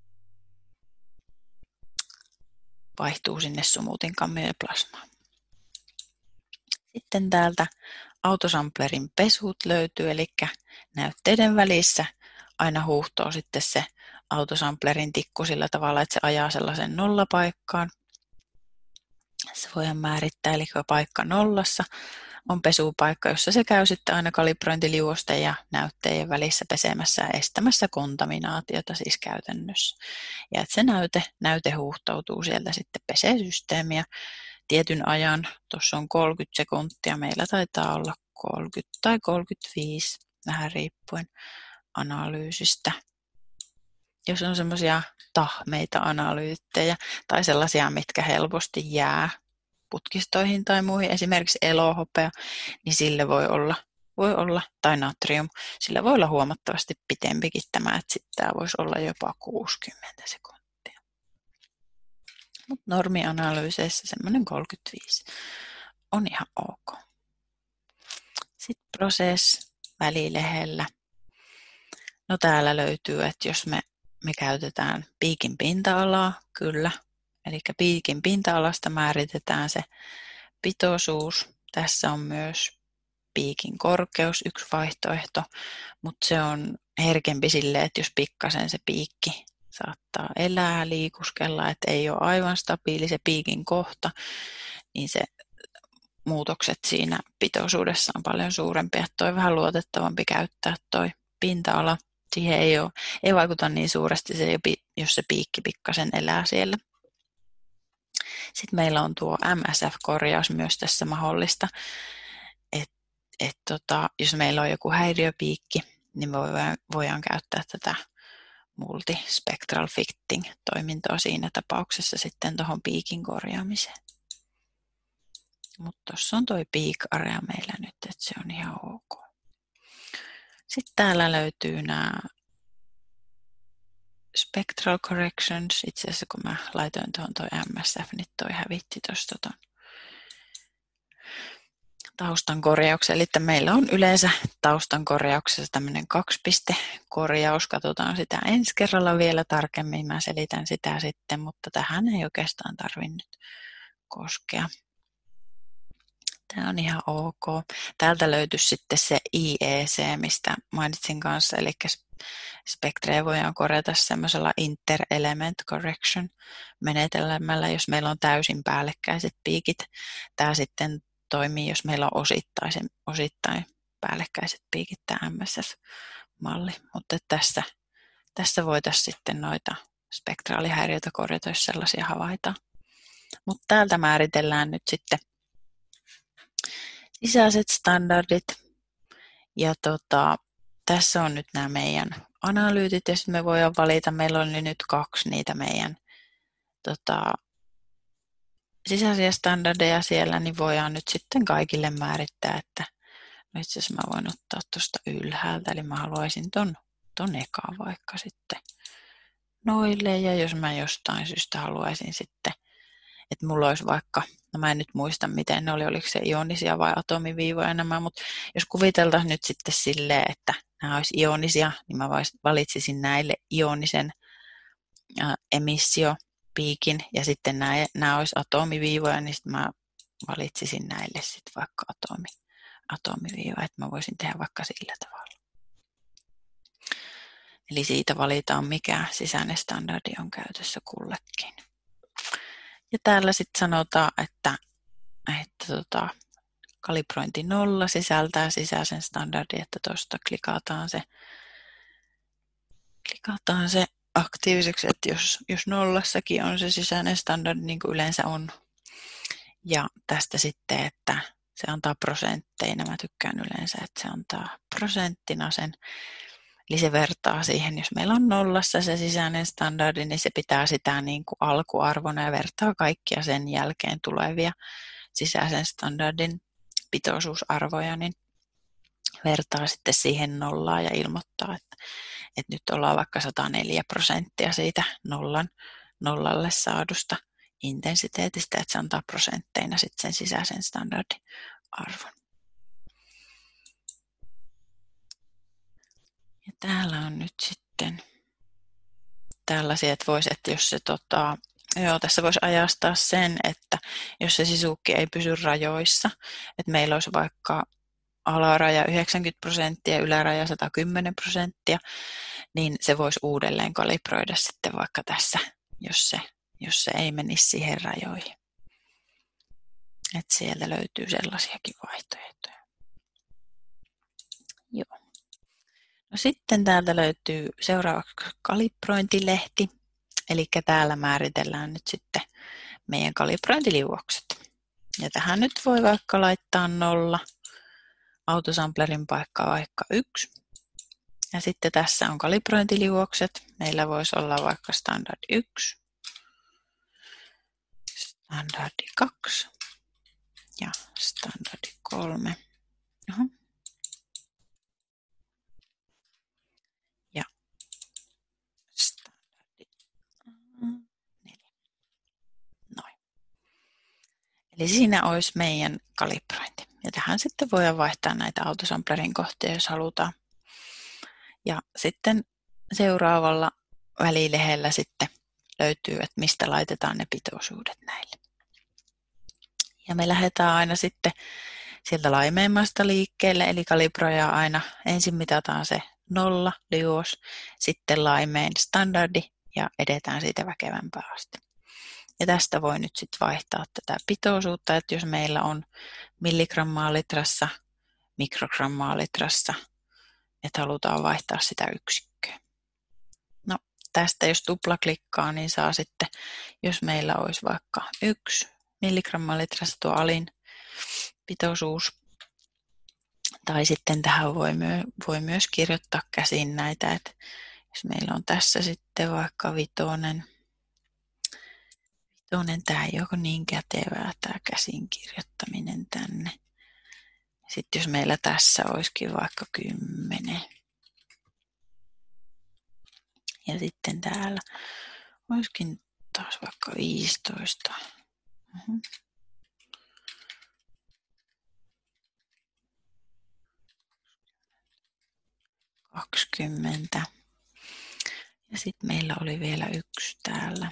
[SPEAKER 1] vaihtuu sinne sumutin kammioon ja plasmaan. Sitten täältä autosamplerin pesut löytyy, eli näytteiden välissä aina huuhtoo sitten se autosamplerin tikku sillä tavalla, että se ajaa sellaisen nollapaikkaan. Se voidaan määrittää, eli paikka nollassa on pesupaikka, jossa se käy sitten aina kalibrointiliuosten ja näytteiden välissä pesemässä ja estämässä kontaminaatiota siis käytännössä. Ja että se näyte, näyte huuhtoutuu sieltä sitten pesesysteemiä tietyn ajan. Tuossa on kolmekymmentä sekuntia, meillä taitaa olla kolmekymmentä tai kolmekymmentäviisi, vähän riippuen analyysistä. Jos on semmoisia tahmeita analyyttejä tai sellaisia, mitkä helposti jää putkistoihin tai muihin, esimerkiksi elohopea, niin sille voi olla voi olla, tai natrium. Sillä voi olla huomattavasti pitempikin tämä, että sitten tämä voisi olla jopa kuusikymmentä sekuntia. Mutta normianalyyseissä semmoinen kolmekymmentäviisi on ihan ok. Sitten process välilehdellä. No täällä löytyy, että jos me, me käytetään piikin pinta-alaa, kyllä. Eli piikin pinta-alasta määritetään se pitoisuus. Tässä on myös piikin korkeus, yksi vaihtoehto, mutta se on herkempi sille, että jos pikkasen se piikki saattaa elää, liikuskella, että ei ole aivan stabiili se piikin kohta, niin se muutokset siinä pitoisuudessa on paljon suurempia. Toi on vähän luotettavampi käyttää toi pinta-ala. Siihen ei, ole, ei vaikuta niin suuresti, se, jos se piikki pikkasen elää siellä. Sitten meillä on tuo M S F-korjaus myös tässä mahdollista. Et, et tota, jos meillä on joku häiriöpiikki, niin voidaan, voidaan käyttää tätä multispectral fitting-toimintoa siinä tapauksessa sitten tuohon piikin korjaamiseen. Mutta tuossa on toi peak area meillä nyt, että se on ihan ok. Sitten täällä löytyy nämä spectral corrections. Itse asiassa kun mä laitoin tuohon toi M S F, niin toi hävitti tuosta ton taustan korjauksen. Eli meillä on yleensä taustan korjauksessa tämmöinen kaksipistekorjaus. Katsotaan sitä ensi kerralla vielä tarkemmin. Mä selitän sitä sitten, mutta tähän ei oikeastaan tarvinnut koskea. Tämä on ihan ok. Täältä löytyisi sitten se I E C, mistä mainitsin kanssa, eli spektrejä voidaan korjata semmoisella inter-element correction menetelmällä, jos meillä on täysin päällekkäiset piikit. Tämä sitten toimii, jos meillä on osittain, osittain päällekkäiset piikit, tämä M S F-malli, mutta tässä, tässä voitaisiin sitten noita spektraalihäiriöitä korjata, jos sellaisia havaitaan. Mutta täältä määritellään nyt sitten sisäiset standardit. Ja tota, tässä on nyt nämä meidän analyytit, ja sitten me voidaan valita, meillä on nyt kaksi niitä meidän tota, sisäisiä standardeja siellä, niin voidaan nyt sitten kaikille määrittää, että no itse asiassa mä voin ottaa tuosta ylhäältä, eli mä haluaisin ton, ton ekaan vaikka sitten noille, ja jos mä jostain syystä haluaisin sitten, että mulla olisi vaikka, no mä en nyt muista miten ne oli, oliko se ionisia vai atomiviivoja nämä, mutta jos kuviteltaisiin nyt sitten silleen, että nämä olisi ionisia, niin mä valitsisin näille ionisen emissiopiikin, ja sitten nämä, nämä olisi atomiviivoja, niin sitten mä valitsisin näille sitten vaikka atomi, atomiviivoja, että mä voisin tehdä vaikka sillä tavalla. Eli siitä valitaan, mikä sisäinen standardi on käytössä kullekin. Ja täällä sitten sanotaan, että, että tota, kalibrointi nolla sisältää sisäisen standardin, että tuosta klikataan se, klikataan se aktiiviseksi, että jos, jos nollassakin on se sisäinen standardi, niin kuin yleensä on. Ja tästä sitten, että se antaa prosentteina, mä tykkään yleensä, että se antaa prosenttina sen. Eli se vertaa siihen, jos meillä on nollassa se sisäinen standardi, niin se pitää sitä niin kuin alkuarvona ja vertaa kaikkia sen jälkeen tulevia sisäisen standardin pitoisuusarvoja, niin vertaa sitten siihen nollaan ja ilmoittaa, että, että nyt ollaan vaikka sata neljä prosenttia siitä nollan, nollalle saadusta intensiteetistä, että se antaa prosentteina sitten sen sisäisen standardin arvon. Ja täällä on nyt sitten tällaisia, että voisi, että jos se tota, joo, tässä voisi ajastaa sen, että jos se sisukki ei pysy rajoissa, että meillä olisi vaikka alaraja yhdeksänkymmentä prosenttia ja yläraja sata kymmenen prosenttia, niin se voisi uudelleen kalibroida sitten vaikka tässä, jos se, jos se ei menisi siihen rajoihin. Että sieltä löytyy sellaisiakin vaihtoehtoja. Joo. No sitten täältä löytyy seuraavaksi kalibrointilehti, eli täällä määritellään nyt sitten meidän kalibrointiliuokset. Ja tähän nyt voi vaikka laittaa nolla, autosamplerin paikka vaikka yksi. Ja sitten tässä on kalibrointiliuokset. Meillä voisi olla vaikka standard yksi, standardi kaksi ja standardi kolme. Oho. Eli siinä olisi meidän kalibrointi. Ja tähän sitten voidaan vaihtaa näitä autosamplerin kohtia, jos halutaan. Ja sitten seuraavalla välilehdellä sitten löytyy, että mistä laitetaan ne pitoisuudet näille. Ja me lähdetään aina sitten sieltä laimeimmasta liikkeelle, eli kalibroja aina. Ensin mitataan se nolla, liuos, sitten laimein standardi ja edetään siitä väkevämpään asti. Ja tästä voi nyt sitten vaihtaa tätä pitoisuutta, että jos meillä on milligrammaa litrassa, mikrogrammaa litrassa, että halutaan vaihtaa sitä yksikköä. No tästä jos tuplaklikkaa, niin saa sitten, jos meillä olisi vaikka yksi milligrammaa litrassa tuo alin pitoisuus, tai sitten tähän voi, myö, voi myös kirjoittaa käsin näitä, että jos meillä on tässä sitten vaikka vitonen, vitonen tämä ei ole niin kätevää tämä käsin kirjoittaminen tänne. Sitten jos meillä tässä olisikin vaikka kymmenen. Ja sitten täällä olisikin taas vaikka viisitoista. Uh-huh. kaksikymmentä. Ja sitten meillä oli vielä yksi täällä.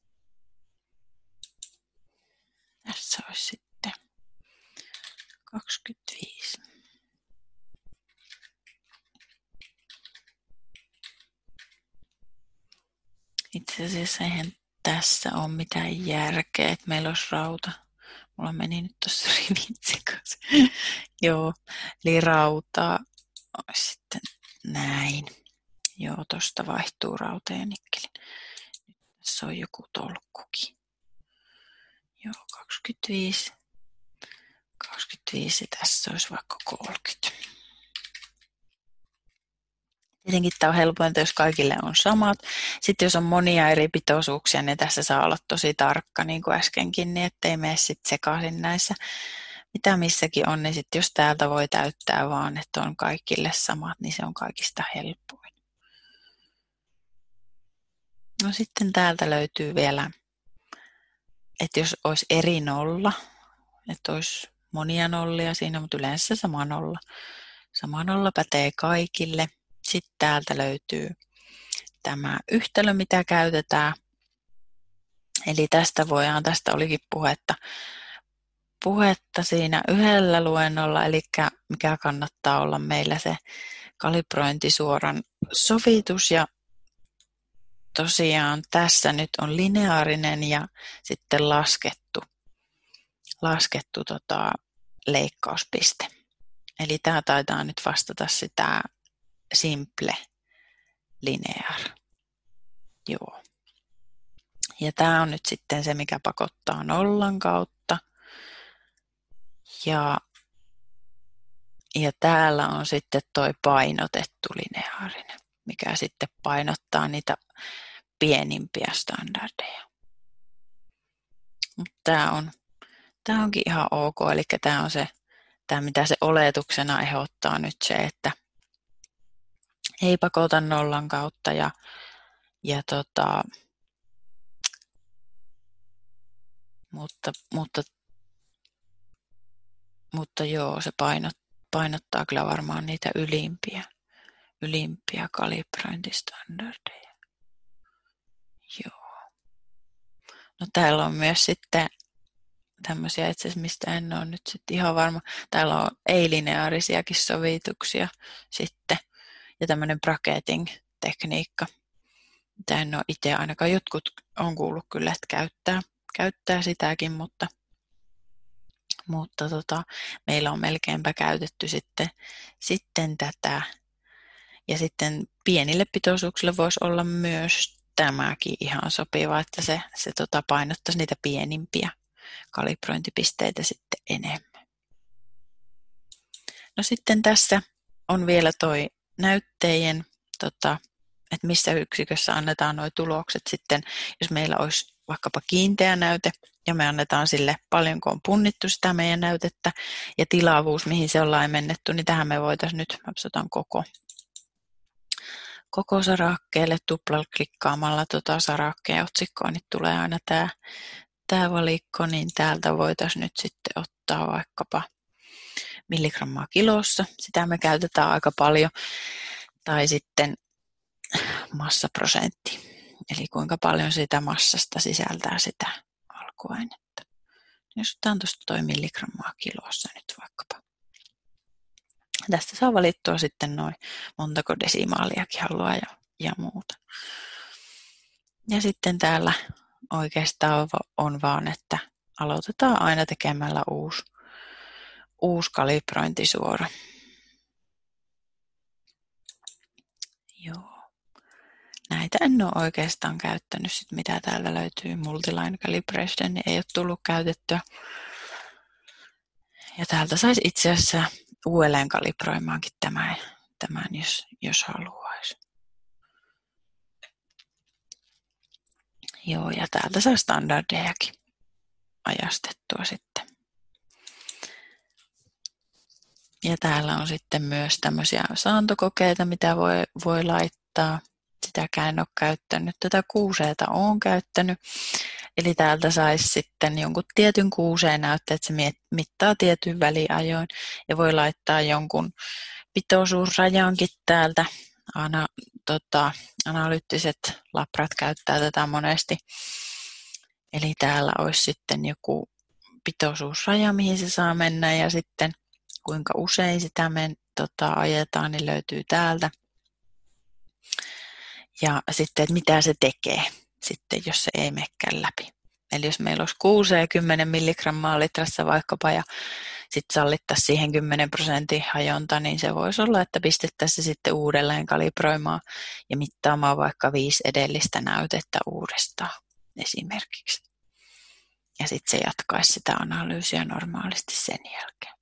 [SPEAKER 1] Tässä olisi sitten kaksikymmentäviisi. Itse asiassa eihän tässä ole mitään järkeä, että meillä olisi rauta. Mulla meni nyt tuossa rivit sekaisin. Joo, eli rautaa olisi sitten näin. Joo, tuosta vaihtuu rauta ja nikkeli. Tässä on joku tolkkukin. Joo, kaksikymmentäviisi. kaksikymmentäviisi, tässä olisi vaikka kolmekymmentä. Tietenkin tämä on helpointa, jos kaikille on samat. Sitten jos on monia eri pitoisuuksia, niin tässä saa olla tosi tarkka, niin kuin äskenkin, niin ettei mene sitten sekaisin näissä. Mitä missäkin on, niin sitten jos täältä voi täyttää vaan, että on kaikille samat, niin se on kaikista helpoin. No sitten täältä löytyy vielä, että jos olisi eri nolla, että olisi monia nollia siinä, mutta yleensä sama nolla. Sama nolla pätee kaikille. Sitten täältä löytyy tämä yhtälö, mitä käytetään. Eli tästä voidaan, tästä olikin puhetta, puhetta siinä yhdellä luennolla, eli mikä kannattaa olla meillä se kalibrointisuoran sovitus. Ja tosiaan tässä nyt on lineaarinen ja sitten laskettu, laskettu tota, leikkauspiste. Eli tämä taitaa nyt vastata sitä simple linear. Joo. Ja tämä on nyt sitten se, mikä pakottaa nollan kautta. Ja, ja täällä on sitten toi painotettu lineaarinen, mikä sitten painottaa niitä pienimpiä standardeja. Mutta tämä on, tämä onkin ihan ok, eli tämä on se, tämä mitä se oletuksena ehdottaa nyt se, että ei pakota nollan kautta ja, ja tota, mutta, mutta, mutta joo, se painot, painottaa kyllä varmaan niitä ylimpiä, ylimpiä kalibrointistandardeja. Joo. No täällä on myös sitten tämmöisiä itse asiassa, mistä en ole nyt sitten ihan varma. Täällä on ei-lineaarisiakin sovituksia sitten ja tämmöinen bracketing-tekniikka. Mitä en ole itse ainakaan, jotkut on kuullut kyllä, että käyttää, käyttää sitäkin, mutta, mutta tota, meillä on melkeinpä käytetty sitten, sitten tätä. Ja sitten pienille pitoisuuksille voisi olla myös tämäkin ihan sopiva, että se, se tota painottaisi niitä pienimpiä kalibrointipisteitä sitten enemmän. No sitten tässä on vielä toi näytteiden, tota, että missä yksikössä annetaan nuo tulokset sitten, jos meillä olisi vaikkapa kiinteä näyte ja me annetaan sille paljonko on punnittu sitä meidän näytettä ja tilavuus, mihin se on laimennettu, niin tähän me voitaisiin nyt, mä otan koko, koko sarakkeelle tuplalla klikkaamalla tota sarakkeen otsikkoon, niin tulee aina tämä tämä valikko, niin täältä voitaisiin nyt sitten ottaa vaikkapa milligrammaa kilossa. Sitä me käytetään aika paljon. Tai sitten massaprosentti. Eli kuinka paljon sitä massasta sisältää sitä alkuainetta. Jos otetaan tuosta toi milligrammaa kilossa nyt vaikkapa. Tästä saa valittua sitten noin montako desimaaliakin haluaa ja, ja muuta. Ja sitten täällä oikeastaan on vaan, että aloitetaan aina tekemällä uusi, uusi kalibrointisuora. Joo. Näitä en ole oikeastaan käyttänyt, sit mitä täällä löytyy. Multiline calibration niin ei ole tullut käytettyä. Ja täältä saisi itse asiassa uudelleen kalibroimaankin tämän, tämän jos, jos haluaisi. Joo, ja täältä saa standardejakin ajastettua sitten. Ja täällä on sitten myös tämmöisiä saantokokeita, mitä voi, voi laittaa. Sitäkään en ole käyttänyt. Tätä kuuseeta olen käyttänyt. Eli täältä saisi sitten jonkun tietyn kuuseen näyttää, että se mittaa tietyn väliajoin. Ja voi laittaa jonkun pitoisuusrajankin täältä. Ana, tota, analyyttiset labrat käyttää tätä monesti. Eli täällä olisi sitten joku pitoisuusraja, mihin se saa mennä. Ja sitten kuinka usein sitä men, tota, ajetaan, niin löytyy täältä. Ja sitten, että mitä se tekee, sitten, jos se ei menekään läpi. Eli jos meillä olisi kuusi kymmenen milligrammaa litrassa vaikkapa ja sitten sallittaisiin siihen kymmenen prosentin hajonta, niin se voisi olla, että pistettäisiin se sitten uudelleen kalibroimaan ja mittaamaan vaikka viisi edellistä näytettä uudestaan esimerkiksi. Ja sitten se jatkaisi sitä analyysiä normaalisti sen jälkeen.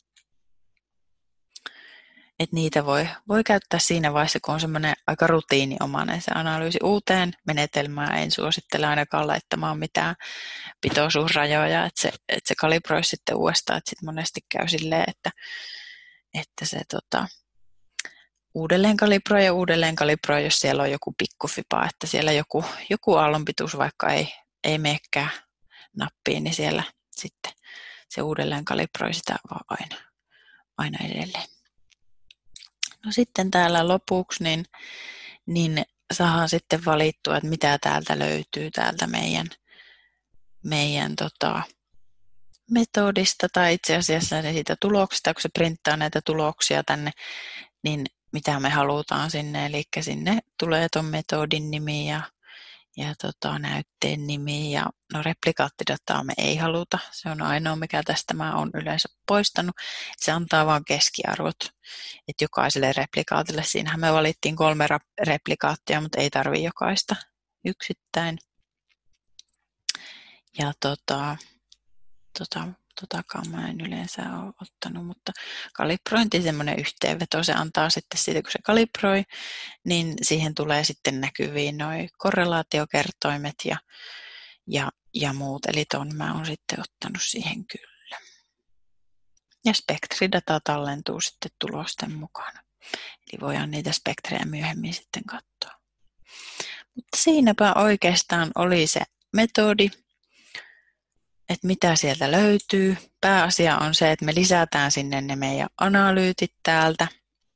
[SPEAKER 1] Et niitä voi, voi käyttää siinä vaiheessa, kun on semmoinen aika rutiininomainen se analyysi. Uuteen menetelmään en suosittele ainakaan laittamaan mitään pitoisuusrajoja, että se, että se kalibroisi sitten uudestaan. Että sitten monesti käy silleen, että, että se tota, uudelleen kalibroi ja uudelleen kalibroi, jos siellä on joku pikkufipa, että siellä joku, joku aallonpituus vaikka ei, ei menekään nappiin, niin siellä sitten se uudelleen kalibroi sitä vaan aina, aina edelleen. No sitten täällä lopuksi niin, niin saadaan sitten valittua, että mitä täältä löytyy täältä meidän, meidän tota, metodista tai itse asiassa siitä tuloksista, kun se printtaa näitä tuloksia tänne, niin mitä me halutaan sinne. Eli sinne tulee tuon metodin nimi ja, ja tota, näytteen nimi ja no replikaattidataa me ei haluta. Se on ainoa, mikä tästä mä oon yleensä poistanut. Se antaa vaan keskiarvot, että jokaiselle replikaatille. Siinähän me valittiin kolme replikaattia, mutta ei tarvitse jokaista yksittäin. Ja tota, tota, totakaan mä en yleensä ole ottanut, mutta kalibrointi semmoinen yhteenveto, se antaa sitten siitä, kun se kalibroi, niin siihen tulee sitten näkyviin noi korrelaatiokertoimet ja, ja, ja muut, eli ton mä oon sitten ottanut siihen kyllä. Ja spektridata tallentuu sitten tulosten mukana, eli voidaan niitä spektrejä myöhemmin sitten katsoa. Mutta siinäpä oikeastaan oli se metodi, että mitä sieltä löytyy. Pääasia on se, että me lisätään sinne ne meidän analyytit täältä.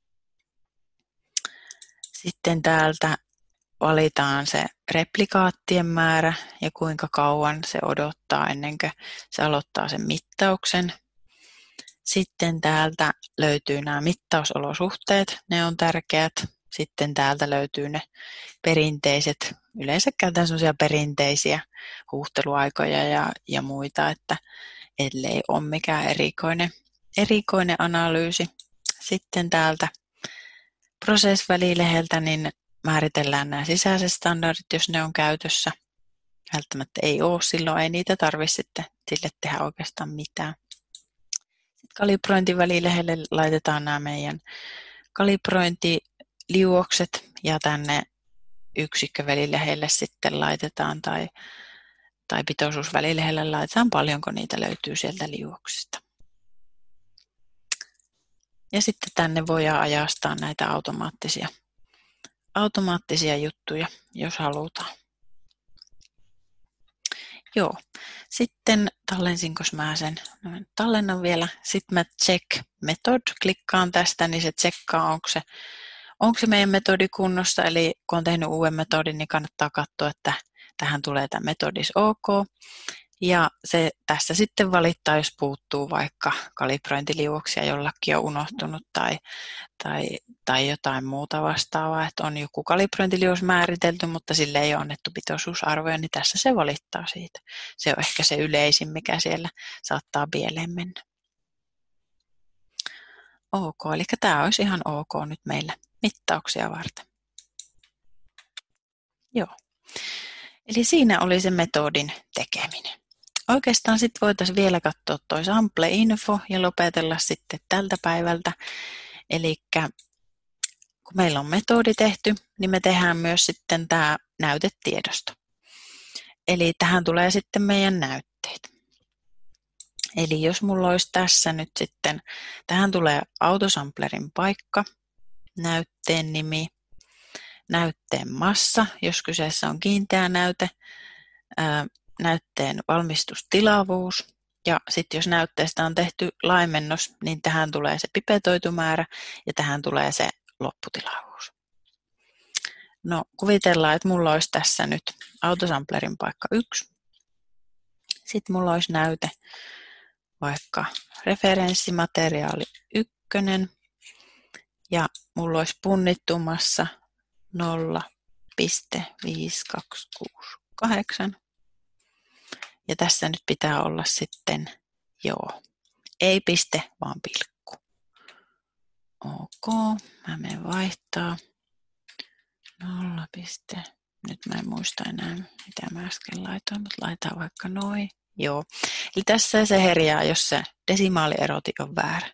[SPEAKER 1] Sitten täältä valitaan se replikaattien määrä ja kuinka kauan se odottaa ennen kuin se aloittaa sen mittauksen. Sitten täältä löytyy nämä mittausolosuhteet, ne on tärkeät. Sitten täältä löytyy ne perinteiset, yleensä käytetään sellaisia perinteisiä huuhteluaikoja ja, ja muita, että ellei ole mikään erikoinen, erikoinen analyysi. Sitten täältä prosess-välileheltä niin määritellään nämä sisäiset standardit, jos ne on käytössä. Välttämättä ei ole, silloin ei niitä tarvitse sitten sille tehdä oikeastaan mitään. Sitten kalibrointivälilehelle laitetaan nämä meidän kalibrointiliuokset ja tänne yksikkövälilehelle sitten laitetaan tai, tai pitoisuusvälilehelle laitetaan paljonko niitä löytyy sieltä liuoksista. Ja sitten tänne voidaan ajastaa näitä automaattisia, automaattisia juttuja, jos halutaan. Joo. Sitten tallensinko mä sen? No, tallennan vielä. Sitten mä check method, klikkaan tästä, niin se tsekkaa, onko se, onko se meidän metodi kunnossa. Eli kun on tehnyt uuden metodin, niin kannattaa katsoa, että tähän tulee tämä metodis OK. Ja se tässä sitten valittaa, jos puuttuu vaikka kalibrointiliuoksia, jollakin on unohtunut tai, tai, tai jotain muuta vastaavaa, että on joku kalibrointiliuos määritelty, mutta sille ei ole annettu pitoisuusarvoja, niin tässä se valittaa siitä. Se on ehkä se yleisin, mikä siellä saattaa pieleen mennä. OK, eli tämä olisi ihan OK nyt meillä mittauksia varten. Joo. Eli siinä oli se metodin tekeminen. Oikeastaan sitten voitaisiin vielä katsoa tuo sample-info ja lopetella sitten tältä päivältä. Eli kun meillä on metodi tehty, niin me tehdään myös sitten tämä näytetiedosto. Eli tähän tulee sitten meidän näytteet. Eli jos mulla olisi tässä nyt sitten, tähän tulee autosamplerin paikka, näytteen nimi, näytteen massa, jos kyseessä on kiinteä näyte, näytteen valmistustilavuus ja sitten jos näytteestä on tehty laimennos, niin tähän tulee se pipetoitu määrä ja tähän tulee se lopputilavuus. No kuvitellaan, että mulla olisi tässä nyt autosamplerin paikka yksi. Sitten mulla olisi näyte vaikka referenssimateriaali ykkönen ja mulla olisi punnittu massa nolla pilkku viisi kaksi kuusi kahdeksan. Ja tässä nyt pitää olla sitten, joo, ei piste, vaan pilkku. OK, mä menen vaihtaa. Nolla piste. Nyt mä en muista enää, mitä mä äsken laitoin, mutta laitaan vaikka noin. Joo, eli tässä se herjaa, jos se desimaalieroti on väärä.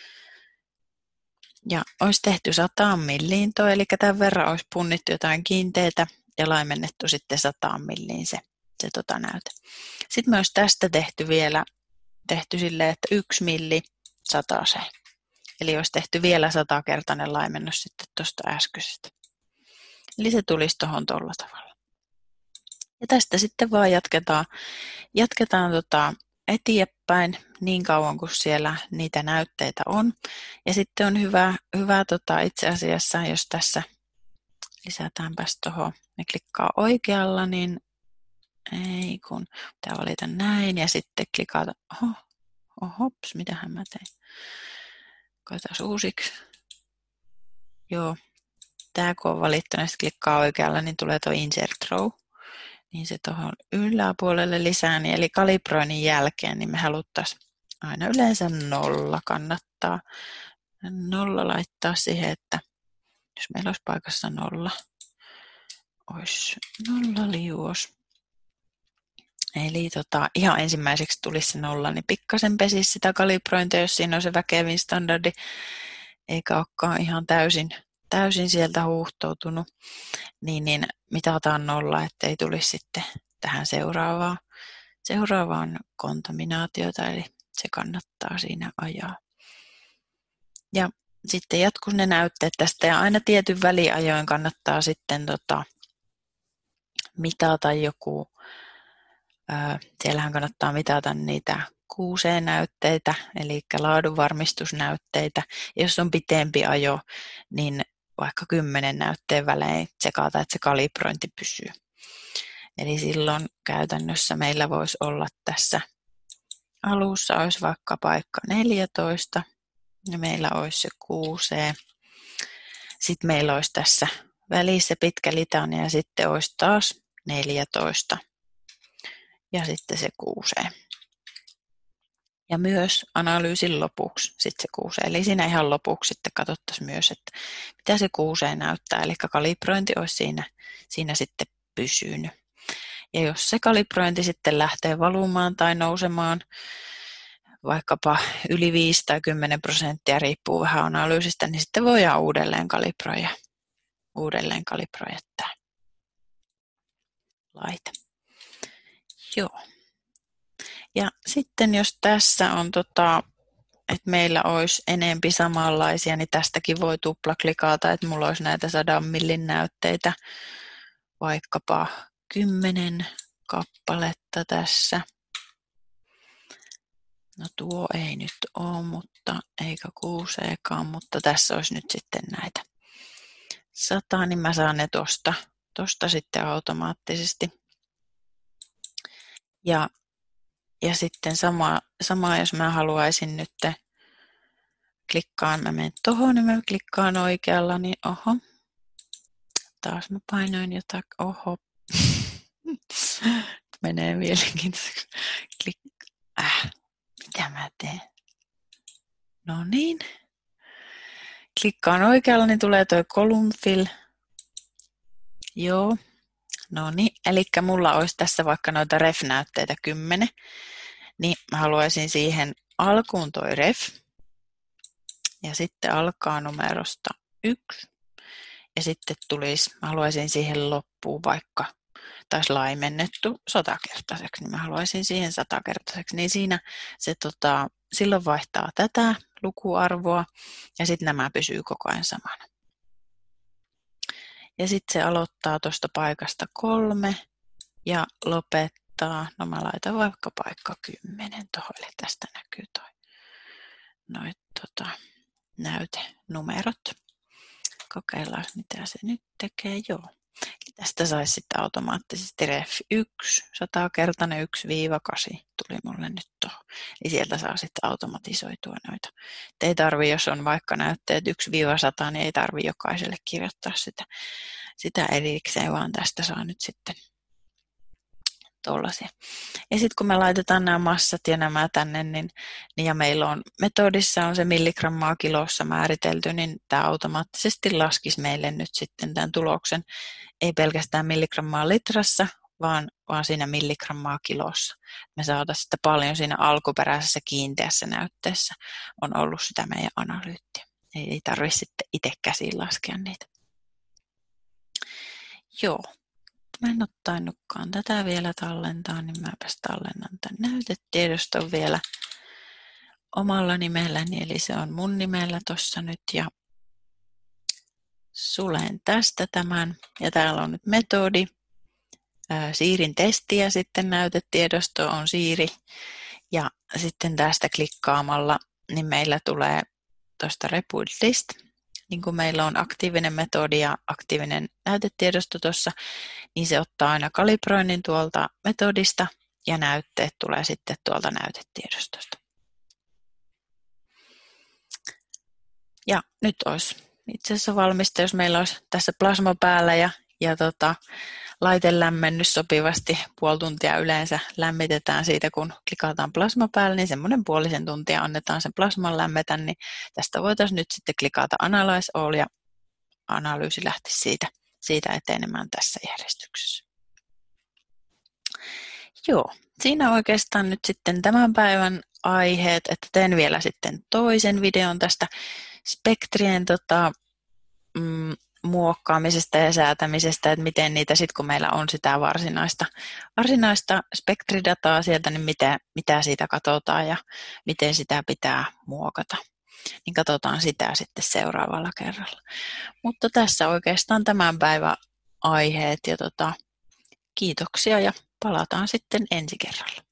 [SPEAKER 1] Ja olisi tehty sataan milliin toi, eli tämän verran olisi punnittu jotain kiinteitä ja laimennettu sitten sataan milliin se. se tota näyte. Sitten me olisi tästä tehty vielä tehty silleen, että yksi milli sataseen. Eli olisi tehty vielä satakertainen laimennus sitten tuosta äskeisestä. Eli se tulisi tuohon tuolla tavalla. Ja tästä sitten vaan jatketaan, jatketaan tota eteenpäin niin kauan kuin siellä niitä näytteitä on. Ja sitten on hyvä, hyvä tota itse asiassa, jos tässä lisätäänpäs tuohon, ne klikkaa oikealla, niin ei kun, pitää valita näin ja sitten klikata, oho, ohops, mitähän mä tein. Koitaan uusiksi. Joo, tää kun on valittu, niin sitten klikkaa oikealla, niin tulee tuo insert row. Niin se tuohon yläpuolelle lisää, niin eli kalibroinnin jälkeen, niin me haluttaisiin aina yleensä nolla kannattaa. Nolla laittaa siihen, että jos meillä olisi paikassa nolla, olisi nolla liuos. Eli tota, ihan ensimmäiseksi tulisi se nolla, niin pikkasen pesisi sitä kalibrointia, jos siinä on se väkevin standardi, eikä olekaan ihan täysin, täysin sieltä huuhtoutunut, niin, niin mitataan nolla, ettei tulisi sitten tähän seuraavaan, seuraavaan kontaminaatiota, eli se kannattaa siinä ajaa. Ja sitten jatkuu ne näytteet tästä, ja aina tietyn väliajoin kannattaa sitten tota, mitata joku. Siellähän kannattaa mitata niitä Q C-näytteitä, eli laadunvarmistusnäytteitä. Jos on pitempi ajo, niin vaikka kymmenen näytteen välein tsekata, että se kalibrointi pysyy. Eli silloin käytännössä meillä voisi olla tässä alussa olisi vaikka paikka neljätoista, ja meillä olisi se Q C. Sitten meillä olisi tässä välissä pitkä litania, ja sitten olisi taas neljätoista. Ja sitten se Q C. Ja myös analyysin lopuksi sitten se Q C. Eli siinä ihan lopuksi sitten katsottaisiin myös, että mitä se Q C näyttää. Eli kalibrointi olisi siinä, siinä sitten pysynyt. Ja jos se kalibrointi sitten lähtee valumaan tai nousemaan vaikkapa yli viisi tai kymmenen prosenttia, riippuu vähän analyysistä, niin sitten voidaan uudelleen kalibroida, uudelleen kalibroida tämä laite. Joo. Ja sitten jos tässä on, tota, että meillä olisi enempi samanlaisia, niin tästäkin voi tuplaklikata, että mulla olisi näitä sadan millin näytteitä, vaikkapa kymmenen kappaletta tässä. No tuo ei nyt ole, mutta eikä kuuseekaan, mutta tässä olisi nyt sitten näitä sata, niin mä saan ne tosta, tosta sitten automaattisesti. Ja, ja sitten sama, sama, jos mä haluaisin nyt klikkaan, mä menen tohon, niin mä klikkaan oikealla, niin oho. Taas mä painoin jotain, oho. Menee mielenkiintoiseksi. Klik, äh, mitä mä teen? No niin. Klikkaan oikealla, niin tulee toi column fill. Joo. No niin, eli mulla olisi tässä vaikka noita ref-näytteitä kymmenen. Niin mä haluaisin siihen alkuun toi ref. Ja sitten alkaa numerosta yksi. Ja sitten tulisi, mä haluaisin siihen loppuun vaikka, taisi laimennettu satakertaiseksi, niin mä haluaisin siihen satakertaiseksi. Niin siinä se tota, silloin vaihtaa tätä lukuarvoa ja sitten nämä pysyy koko ajan samana. Ja sitten se aloittaa tuosta paikasta kolme ja lopettaa, no mä laitan vaikka paikka kymmenen tuohon, eli tästä näkyy toi, noit tota, näytenumerot. Kokeillaan, mitä se nyt tekee. Joo. Eli tästä saisi sitten automaattisesti ref yksi, satakertainen yksi kahdeksan tuli mulle nyt tuohon. Eli sieltä saa sitten automatisoitua noita. Et ei tarvitse, jos on vaikka näytteet yksi sata, niin ei tarvitse jokaiselle kirjoittaa sitä, sitä erikseen, vaan tästä saa nyt sitten tuollaisia. Ja sitten kun me laitetaan nämä massat ja nämä tänne, niin, niin ja meillä on metodissa on se milligrammaa kilossa määritelty, niin tämä automaattisesti laskisi meille nyt sitten tämän tuloksen, ei pelkästään milligrammaa litrassa, vaan, vaan siinä milligrammaa kilossa. Me saataisiin sitä paljon siinä alkuperäisessä kiinteässä näytteessä on ollut sitä meidän analyyttiä. Ei, ei tarvitse sitten itse käsiin laskea niitä. Joo. Mä en ole tainnutkaan tätä vielä tallentaa, niin mäpäs tallennan tämän näytetiedoston vielä omalla nimelläni, eli se on mun nimellä tossa nyt, ja sulen tästä tämän, ja täällä on nyt metodi, siirin testi ja sitten näytetiedosto on siiri, ja sitten tästä klikkaamalla, niin meillä tulee tuosta rebuild list. Niin kuin meillä on aktiivinen metodi ja aktiivinen näytetiedosto tuossa, niin se ottaa aina kalibroinnin tuolta metodista ja näytteet tulee sitten tuolta näytetiedostosta. Ja nyt olisi itse asiassa valmista, jos meillä olisi tässä plasma päällä ja, ja tota, laite lämmennys sopivasti. Puoli tuntia yleensä lämmitetään siitä, kun klikataan plasma päälle, niin semmoinen puolisen tuntia annetaan sen plasman lämmetä, niin tästä voitaisiin nyt sitten klikata Analyze All ja analyysi lähti siitä, siitä etenemään tässä järjestyksessä. Joo, siinä oikeastaan nyt sitten tämän päivän aiheet, että teen vielä sitten toisen videon tästä spektrien tota, mm, muokkaamisesta ja säätämisestä, että miten niitä sitten, kun meillä on sitä varsinaista, varsinaista spektridataa sieltä, niin mitä, mitä siitä katsotaan ja miten sitä pitää muokata. Niin katsotaan sitä sitten seuraavalla kerralla. Mutta tässä oikeastaan tämän päivän aiheet ja tota, kiitoksia ja palataan sitten ensi kerralla.